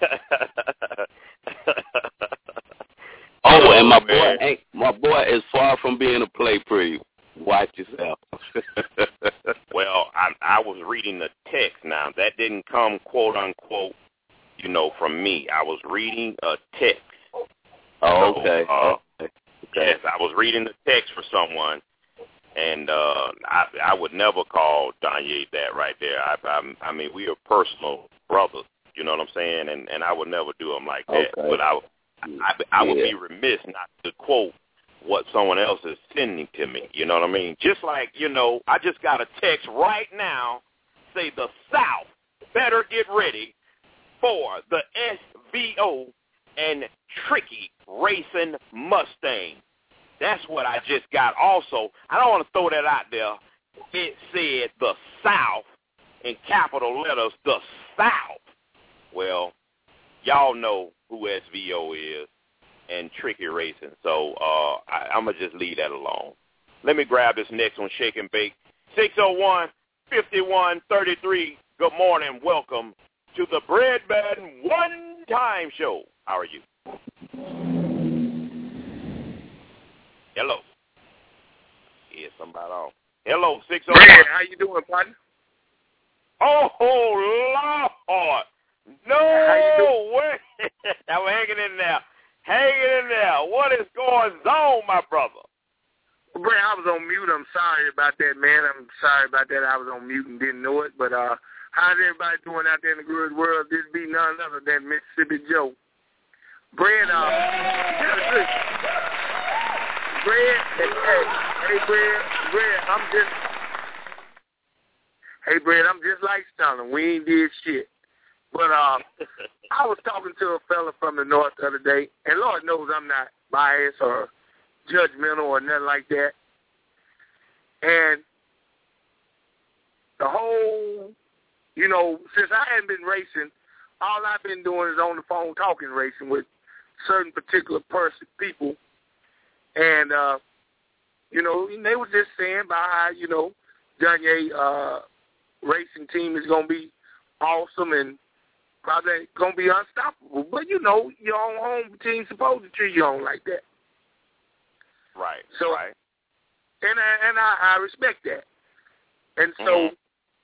Oh, and my boy, ain't, my boy is far from being a play pretty. Watch yourself. Well, I, I was reading the text now. That didn't come, quote, unquote, you know, from me. I was reading a text. Oh, okay. So, uh, okay. Yes, I was reading the text for someone, and uh, I, I would never call Danye that right there. I, I, I mean, we are personal brothers, you know what I'm saying? And, and I would never do him like that. Okay. But I, I, I would yeah. be remiss not to quote what someone else is sending to me, you know what I mean? Just like, you know, I just got a text right now, say the South better get ready for the S V O and Tricky Racing Mustang. That's what I just got also. I don't want to throw that out there. It said the South in capital letters, the South. Well, y'all know who S V O is and Tricky Racing. So uh, I, I'm going to just leave that alone. Let me grab this next one, Shake and Bake. six oh one, fifty-one thirty-three. Good morning. Welcome to the Breadman One Time Show. How are you? Hello. Yeah, somebody off. Hello, six oh one. Red, how you doing, partner? Oh, Lord. No way. I'm hanging in there. Hanging in there. What is going on, my brother? Well, Brad, I was on mute. I'm sorry about that, man. I'm sorry about that. I was on mute and didn't know it. But uh, how's everybody doing out there in the good world? This be none other than Mississippi Joe. Brad, uh, Brad, hey, hey, hey, Brad, Brad, I'm just, hey, Brad, I'm just like Stunner. We ain't did shit. But uh, I was talking to a fella from the north the other day, and Lord knows I'm not biased or judgmental or nothing like that. And the whole, you know, since I hadn't been racing, all I've been doing is on the phone talking racing with certain particular person, people. And, uh, you know, they were just saying about how, you know, Danye uh, racing team is going to be awesome and probably going to be unstoppable. But, you know, your own home team's supposed to treat you on like that. Right, so, right. And, I, and I, I respect that. And so mm-hmm.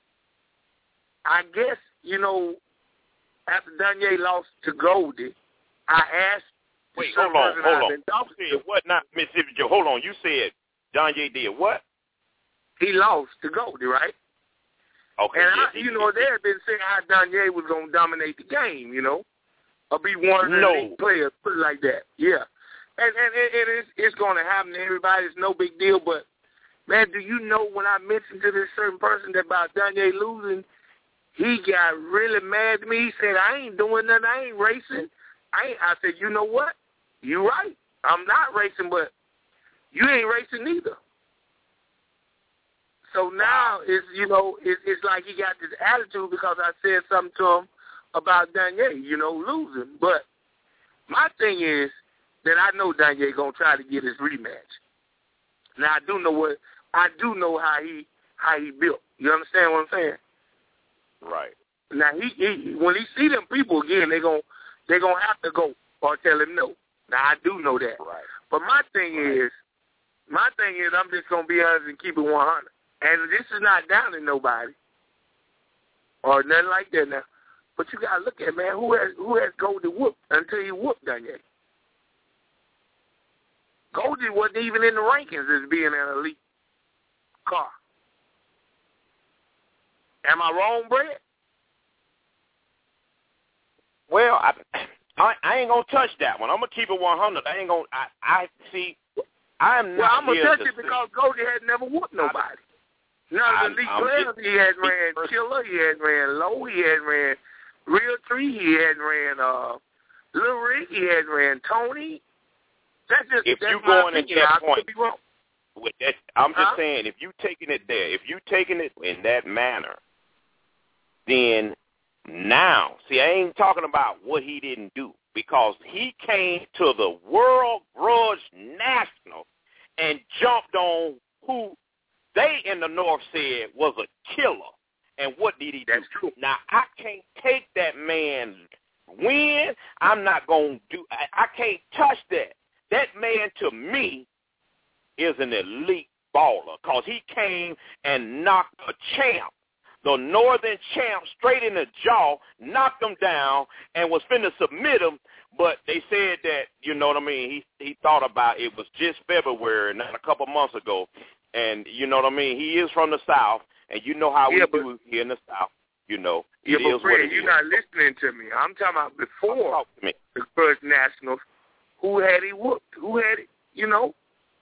I guess, you know, after Danye lost to Goldie, I asked Wait, hold on, hold on. You said what not, Mississippi Joe? Hold on. You said Danye did what? He lost to Goldie, right? Okay. And, yes, I, you know, they had been saying how Danye was going to dominate the game, you know, or be one of the no. elite players, put it like that. Yeah. And, and, and it's, it's going to happen to everybody. It's no big deal. But, man, do you know when I mentioned to this certain person that about Danye losing, he got really mad at me. He said, I ain't doing nothing. I ain't racing. I ain't. I said, you know what? You're right. I'm not racing, but you ain't racing either. So now it's, you know, it, it's like he got this attitude because I said something to him about Danye, you know, losing. But my thing is that I know Danye going to try to get his rematch. Now I do know what I do know how he how he built. You understand what I'm saying? Right. Now he, he when he see them people again, they gon' they gonna have to go or tell him no. Now I do know that. Right. But my thing right. is, my thing is, I'm just gonna be honest and keep it one hundred. And this is not down to nobody or nothing like that now. But you gotta look at, man, who has who has Goldie whooped until he whooped Danye. Goldie wasn't even in the rankings as being an elite car. Am I wrong, Brett? Well, I, I I ain't gonna touch that one. I'm gonna keep it one hundred. I ain't gonna. I, I see. I'm not. Well, I'm gonna touch to it see. because Goldie had never whooped nobody. None of the elite players he had ran Killer, he had ran Low, he had ran Real Tree, he had ran uh, Lil Rick, he had ran Tony. That's just if that's you my going at opinion. that I point, could be wrong. With that, I'm just huh? saying, if you taking it there, if you taking it in that manner, then now, see, I ain't talking about what he didn't do, because he came to the World Grudge National and jumped on who they in the North said was a killer. And what did he do? That's true. Now, I can't take that man win. I'm not going to do I, I can't touch that. That man, to me, is an elite baller because he came and knocked a champ, the Northern champ, straight in the jaw, knocked him down, and was finna submit him. But they said that, you know what I mean, he he thought about it was just February, not a couple months ago. And you know what I mean? He is from the South, and you know how yeah, we do here in the South. You know, yeah, it but is Fred, what it you're is. not listening to me. I'm talking about before Talk to me. the first Nationals. Who had he whooped? Who had it? You know?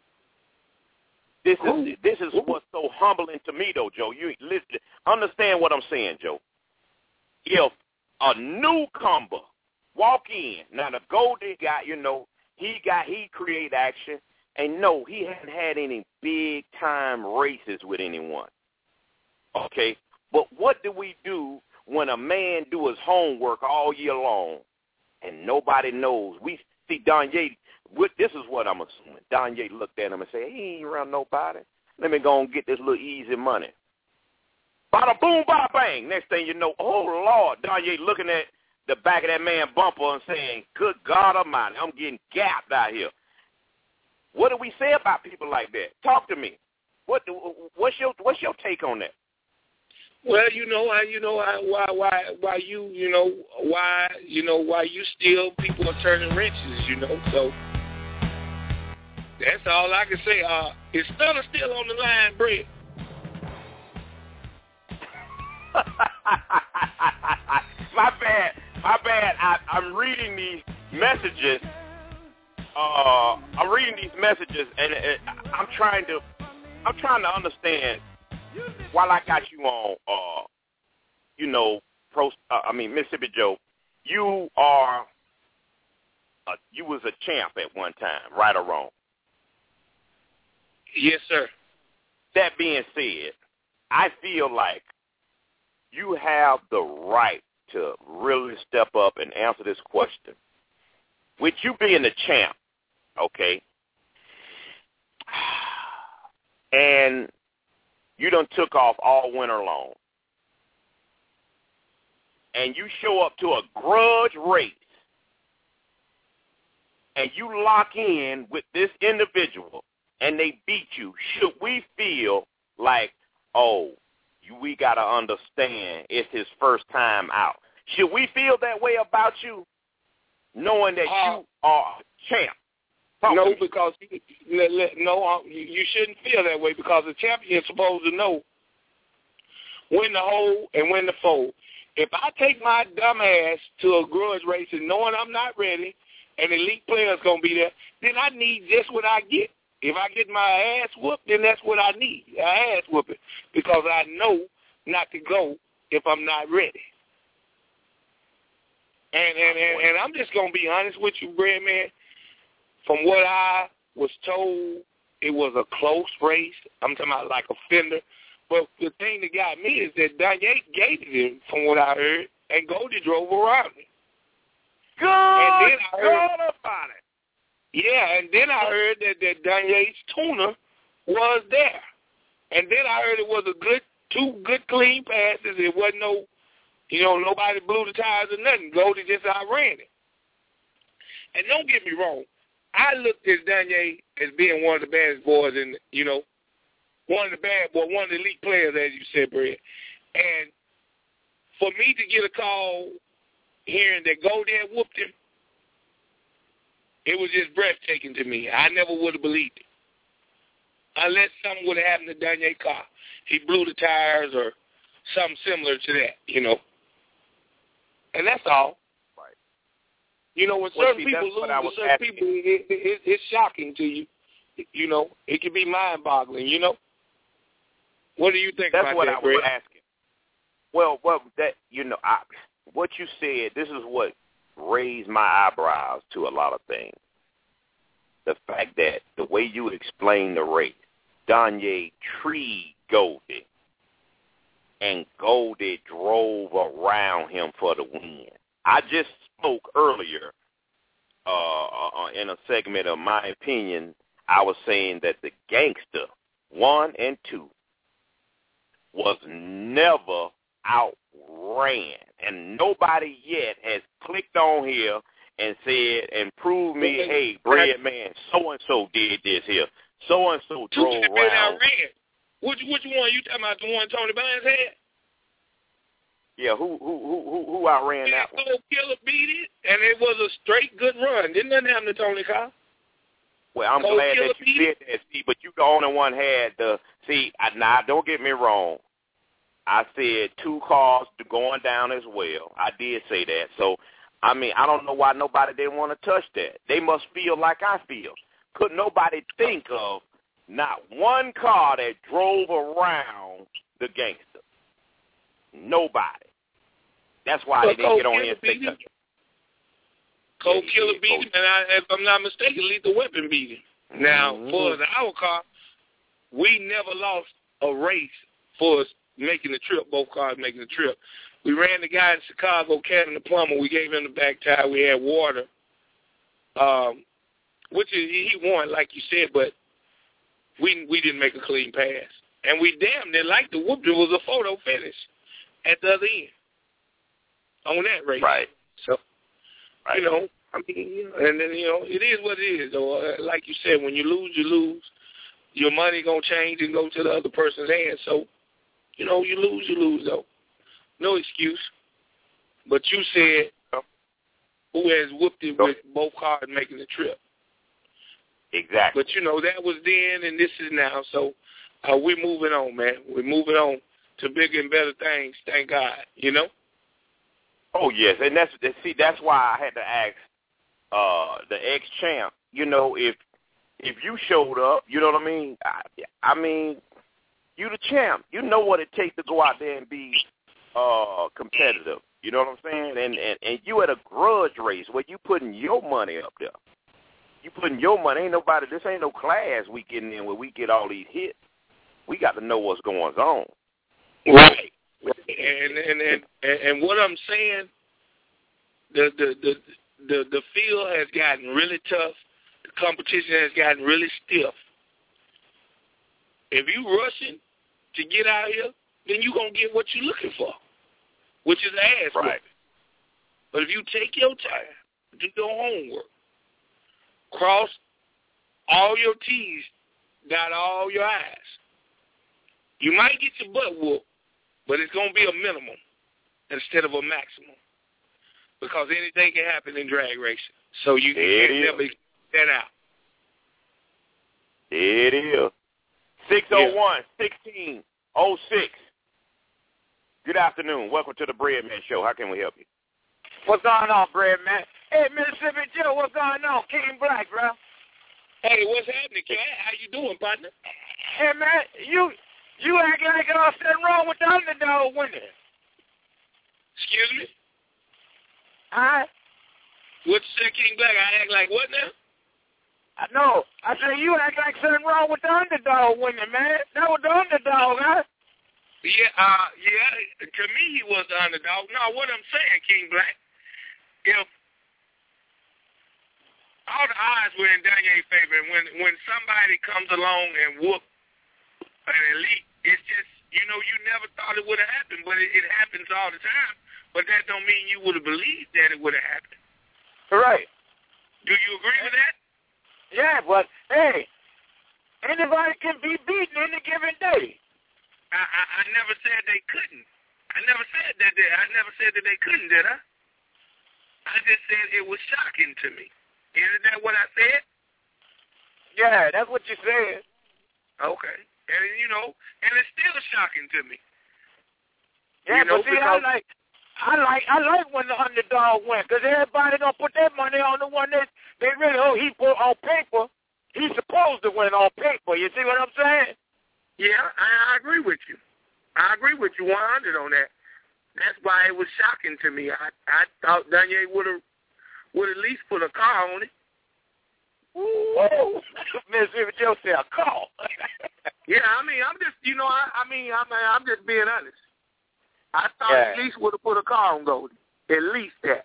This is this is what's so humbling to me, though, Joe. You listen, understand what I'm saying, Joe. If a newcomer walk in, now the Goldie guy, you know, he got he create action, and no, he hadn't had any big time races with anyone. Okay, but what do we do when a man do his homework all year long, and nobody knows? We see Danye. This is what I'm assuming. Danye looked at him and said, he ain't around nobody. Let me go and get this little easy money. Bada boom, bada bang. Next thing you know, oh, Lord, Danye looking at the back of that man bumper and saying, good God Almighty, I'm getting gapped out here. What do we say about people like that? Talk to me. What do, what's your what's your take on that? Well, you know, I, you know, I, why, why, why you, you know, why, you know, why you still people are turning wrenches, you know. So that's all I can say. Uh, is Stunner still on the line, Brett? my bad, my bad. I, I'm reading these messages. Uh, I'm reading these messages, and it, I'm trying to, I'm trying to understand. While I got you on, uh, you know, pro, uh, I mean Mississippi Joe, you are, uh, you was a champ at one time, right or wrong? Yes, sir. That being said, I feel like you have the right to really step up and answer this question. With you being the champ, okay, and you done took off all winter long, and you show up to a grudge race, and you lock in with this individual, and they beat you, should we feel like, oh, you, we got to understand it's his first time out? Should we feel that way about you, knowing that uh, you are a champ? Talk no, because no, you shouldn't feel that way because the champion is supposed to know when to hold and when to fold. If I take my dumb ass to a grudge race and knowing I'm not ready and elite players going to be there, then I need just what I get. If I get my ass whooped, then that's what I need, an ass whooping, because I know not to go if I'm not ready. And and, and, and I'm just going to be honest with you, Brad, man. From what I was told, it was a close race. I'm talking about like a fender. But the thing that got me is that Danye gated him, from what I heard, and Goldie drove around him. Good and then I heard, God about it. Yeah, and then I heard that, that Danye's tuner was there. And then I heard it was a good, two good clean passes. It wasn't no, you know, nobody blew the tires or nothing. Goldie just outran it. And don't get me wrong, I looked at Danye as being one of the baddest boys in, you know, one of the bad boys, one of the elite players, as you said, Brett. And for me to get a call hearing that Goldie had whooped him, it was just breathtaking to me. I never would have believed it. Unless something would have happened to Danye Carr. He blew the tires or something similar to that, you know. And that's all. Right. You know, when well, certain see, people lose to certain asking. people, it, it, it's shocking to you. You know, it can be mind-boggling, you know. What do you think that's about what that, I Brett? was asking. Well, well, that, you know, I, what you said, this is what raised my eyebrows to a lot of things. The fact that the way you explain the race, Danye treed Goldie, and Goldie drove around him for the win. I just spoke earlier uh, in a segment of my opinion. I was saying that the gangster, one and two, was never outran, and nobody yet has clicked on here and said and proved me, hey, Bread Man, so-and-so did this here. So-and-so drove Two around. outran. Which, which one? You talking about the one Tony Bynes had? Yeah, who who who who outran that one? Cold Killer beat it, and it was a straight good run. Didn't nothing happen to Tony Carr? Well, I'm Cold glad Killer that you said that, see, but you the only one had the, see, I, now don't get me wrong. I said two cars going down as well. I did say that. So, I mean, I don't know why nobody didn't want to touch that. They must feel like I feel. Could nobody think of not one car that drove around the gangster? Nobody. That's why Well, they didn't Cold get on Killer here and say beat him. nothing. Cold Yeah, Killer yeah, beat Cold- him, and I, if I'm not mistaken, Lethal Weapon beat him. Now, Mhm. for the our car, we never lost a race for us making the trip, both cars making the trip. We ran the guy in Chicago, Kevin the plumber. We gave him the back tire. We had water, um, which is, he won, like you said, but we we didn't make a clean pass. And we damn near like the whoop. It was a photo finish at the other end on that race. Right. So, right. you know, I mean, you know, and then, you know, it is what it is. Though, uh, like you said, when you lose, you lose. Your money going to change and go to the other person's hands. So, you know, you lose, you lose, though. No excuse. But you said who has whooped it with both cars making the trip. Exactly. But, you know, that was then and this is now. So uh, we're moving on, man. We're moving on to bigger and better things, thank God, you know? Oh, yes, and that's, see, that's why I had to ask uh, the ex-champ, you know, if if you showed up, you know what I mean? I, I mean, you the champ. You know what it takes to go out there and be uh, competitive. You know what I'm saying? And, and and you at a grudge race where you putting your money up there. You putting your money. Ain't nobody. This ain't no class we getting in where we get all these hits. We got to know what's going on. Right. And and and and, and what I'm saying, the the the the the field has gotten really tough. The competition has gotten really stiff. If you rushing to get out here, then you're going to get what you're looking for, which is ass right. whooping. But if you take your time, do your homework, cross all your T's, dot all your I's, you might get your butt whooped, but it's going to be a minimum instead of a maximum because anything can happen in drag racing. So you can't never get that out. It is. six oh one, sixteen oh six. Good afternoon. Welcome to the Bread Man Show. How can we help you? What's going on, Bread Man? Hey, Mississippi Joe, what's going on? King Black, bro. Hey, what's happening, Cat? How you doing, partner? Hey, man, you you act like uh, something wrong with the underdog winning. Excuse me? Huh? What you say, King Black? I act like what now? I know. I said you act like something wrong with the underdog winning, man. That was the underdog, huh? Yeah, uh, yeah. To me, he was the underdog. No, what I'm saying, King Black, if all the odds were in Danye's favor, and when when somebody comes along and whoop an elite. It's just, you know, you never thought it would have happened, but it, it happens all the time. But that don't mean you would have believed that it would have happened. Right. Do you agree with that? Yeah, but, hey, anybody can be beaten any given day. I, I, I never said they couldn't. I never said that they, I never said that they couldn't, did I? I just said it was shocking to me. Isn't that what I said? Yeah, that's what you said. Okay. And, you know, and it's still shocking to me. Yeah, you know, but see, I like, I like, I like when the underdog wins, because everybody don't put their money on the one that they really, oh, he put on paper, he's supposed to win on paper. You see what I'm saying? Yeah, I, I agree with you. I agree with you one hundred on that. That's why it was shocking to me. I, I thought Danye would have would at least put a car on it. Whoa, Mister Joe said a car. Yeah, I mean, I'm just, you know, I, I mean, I'm, I'm just being honest. I thought Yeah. at least would have put a car on Goldie. At least that.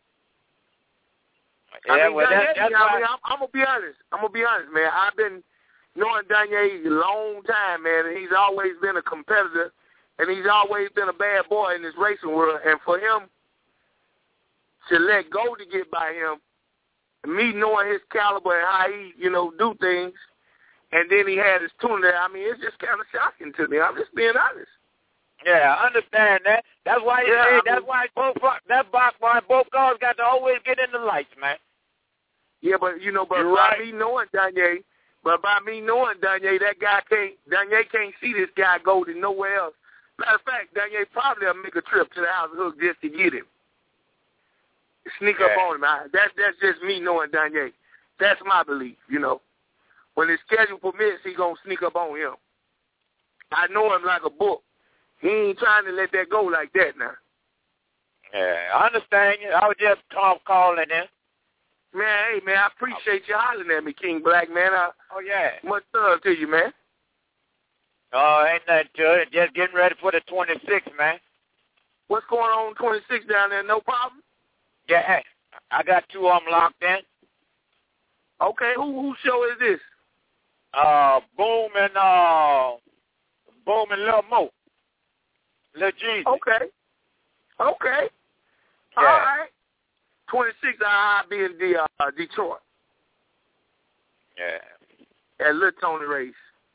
Yeah, I mean, well, Danye, that, that's I why. mean, I'm, I'm gonna be honest. I'm gonna be honest, man. I've been knowing Danye a long time, man, and he's always been a competitor, and he's always been a bad boy in this racing world. And for him to let Goldie get by him, me knowing his caliber and how he, you know, do things, and then he had his tune there. I mean, it's just kind of shocking to me. I'm just being honest. Yeah, I understand that. That's why you Yeah, say I that's mean- why both that box why both cars got to always get in the lights, man. Yeah, but you know, but You're by right. me knowing Danye, but by me knowing Danye, that guy can't, Danye can't see this guy Goldie nowhere else. Matter of fact, Danye probably will make a trip to the house of Hook just to get him, sneak up Yeah. on him. I, that that's just me knowing Danye. That's my belief, you know. When his schedule permits, he gonna sneak up on him. I know him like a book. He ain't trying to let that go like that now. Yeah, I understand you. I was just call, calling in. Man, hey, man, I appreciate you hollering at me, King Black, man. I, Oh, yeah. much love to you, man. Oh, ain't nothing to it. Just getting ready for the twenty-sixth, man. What's going on twenty-six down there? No problem? Yeah, hey, I got two of them locked in. Okay, who whose show is this? Uh, Boom and, uh, Boom and Lil Mo. Lil Jeezy. Okay. Okay. Yeah. All right. twenty-six, I'll be in the, uh, Detroit Yeah. at Lil Tony Race.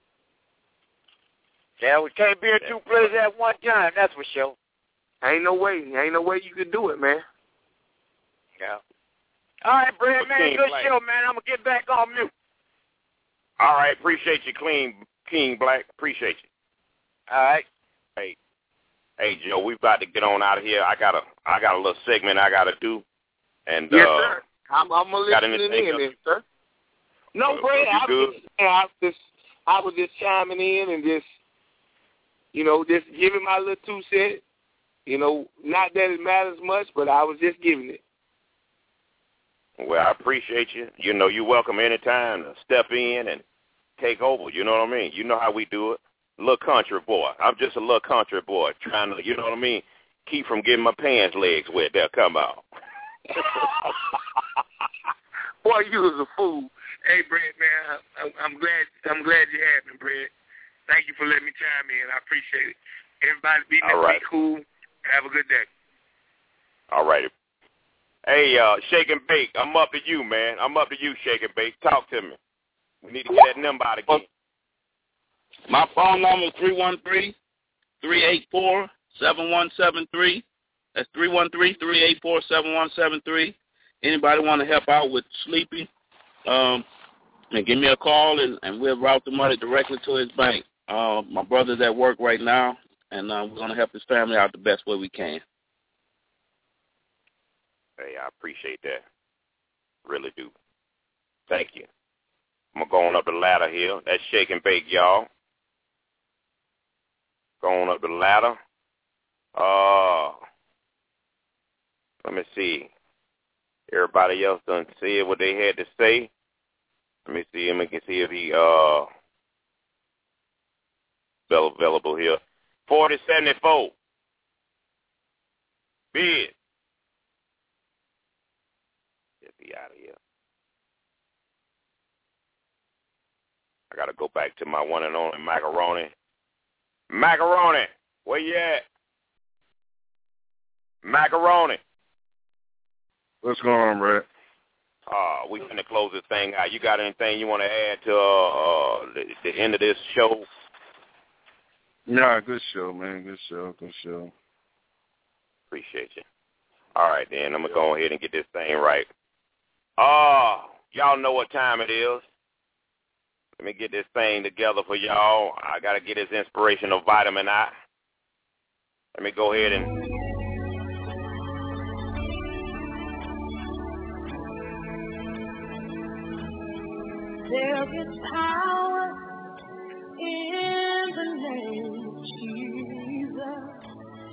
Yeah, we can't be in two places at one time, that's for sure. Ain't no way. Ain't no way you could do it, man. Yeah. All right, Brad, man, King good Black. show, man. I'm going to get back on mute. All right, appreciate you, Clean King Black. Appreciate you. All right. Hey, hey, Joe, we about to get on out of here. I got a, I got a little segment I got to do, and Yes, uh, sir. I'm, I'm gonna got listen anything in, else? then, sir. No, Uh, Brad, you I good? was, just, I was just, I was just chiming in and just, you know, just giving my little two cents. You know, not that it matters much, but I was just giving it. Well, I appreciate you. You know, you're welcome anytime to step in and take over. You know what I mean? You know how we do it. Little country boy. I'm just a little country boy trying to, you know what I mean, keep from getting my pants legs wet. They'll come out. Boy, you was a fool. Hey, Brad, man, I, I'm glad, I'm glad you had me, Brad. Thank you for letting me chime in. I appreciate it. Everybody be All right. be cool. Have a good day. All righty. Hey, uh, Shake and Bake, I'm up to you, man. I'm up to you, Shake and Bake. Talk to me. We need to get that number out again. My phone number is three one three, three eight four, seven one seven three. That's three one three, three eight four, seven one seven three. Anybody want to help out with Sleepy, um, and give me a call, and, and we'll route the money directly to his bank. Uh, my brother's at work right now, and uh, we're going to help his family out the best way we can. Hey, I appreciate that. Really do. Thank you. I'm going up the ladder here. That's Shake and Bake, y'all. Going up the ladder. Uh, let me see. Everybody else done said what they had to say. Let me see him. I can see if he uh available here. forty seventy-four. Bid. Get me out of here. I got to go back to my one and only Macaroni. Macaroni, where you at? Macaroni. What's going on, Brett? Uh, we finna close this thing out. You got anything you want to add to uh, uh, the, the end of this show? Nah, good show, man. Good show. Good show. Appreciate you. All right, then. I'm going to go ahead and get this thing right. Uh, y'all know what time it is. Let me get this thing together for y'all. I got to get this inspirational vitamin out. Let me go ahead and... There is power in the name of Jesus.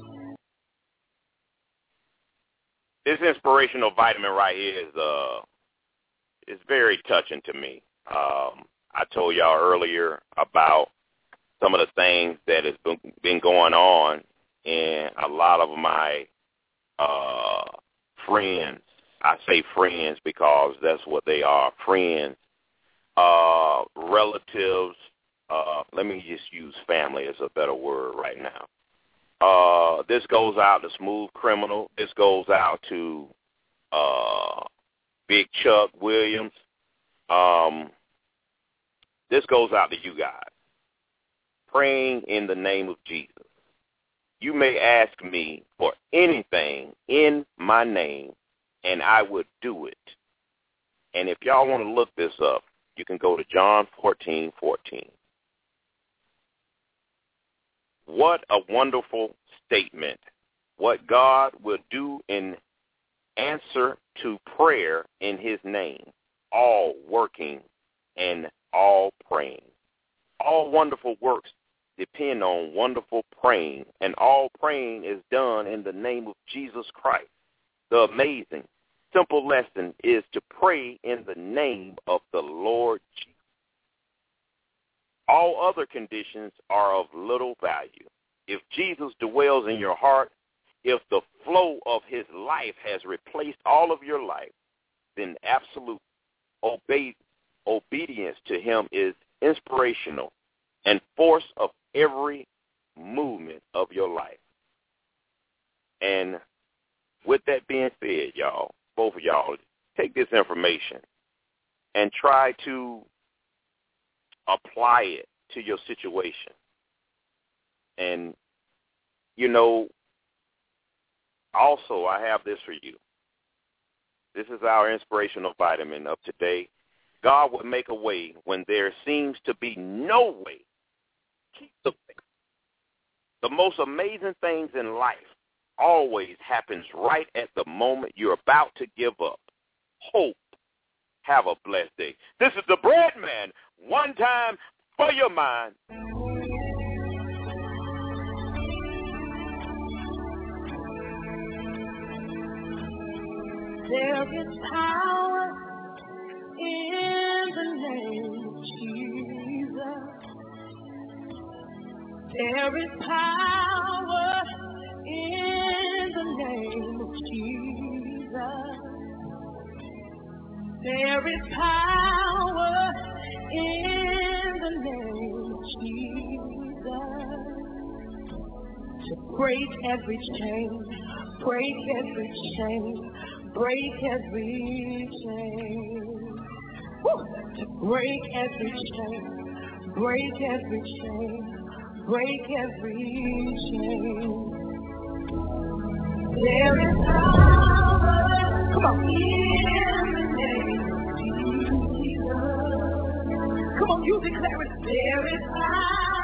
This inspirational vitamin right here is uh, is very touching to me. Um, I told y'all earlier about some of the things that has been, been going on in a lot of my uh, friends. I say friends because that's what they are, friends. Uh, relatives, uh, let me just use family as a better word right now. Uh, this goes out to Smooth Criminal. This goes out to uh, Big Chuck Williams. Um, this goes out to you guys. Praying in the name of Jesus. You may ask me for anything in my name, and I would do it. And if y'all want to look this up, you can go to John fourteen fourteen. What a wonderful statement. What God will do in answer to prayer in his name, all working and all praying. All wonderful works depend on wonderful praying, and all praying is done in the name of Jesus Christ. The amazing simple lesson is to pray in the name of the Lord Jesus. All other conditions are of little value. If Jesus dwells in your heart, if the flow of his life has replaced all of your life, then absolute obe- obedience to him is inspirational and force of every movement of your life. And with that being said, y'all, both of y'all, take this information and try to apply it to your situation. And, you know, also I have this for you. This is our inspirational vitamin of today. God will make a way when there seems to be no way. Keep the faith. The most amazing things in life always happens right at the moment you're about to give up. Hope. Have a blessed day. This is the Bread Man. One time for your mind. There is power in the name of Jesus. There is power in the name of Jesus. There is power in the name of Jesus to break every chain, break every chain, break every chain. Woo! To break every chain, break every chain, break every chain. There is power, come on, in the name of Jesus. Come on, you declare it. There is power.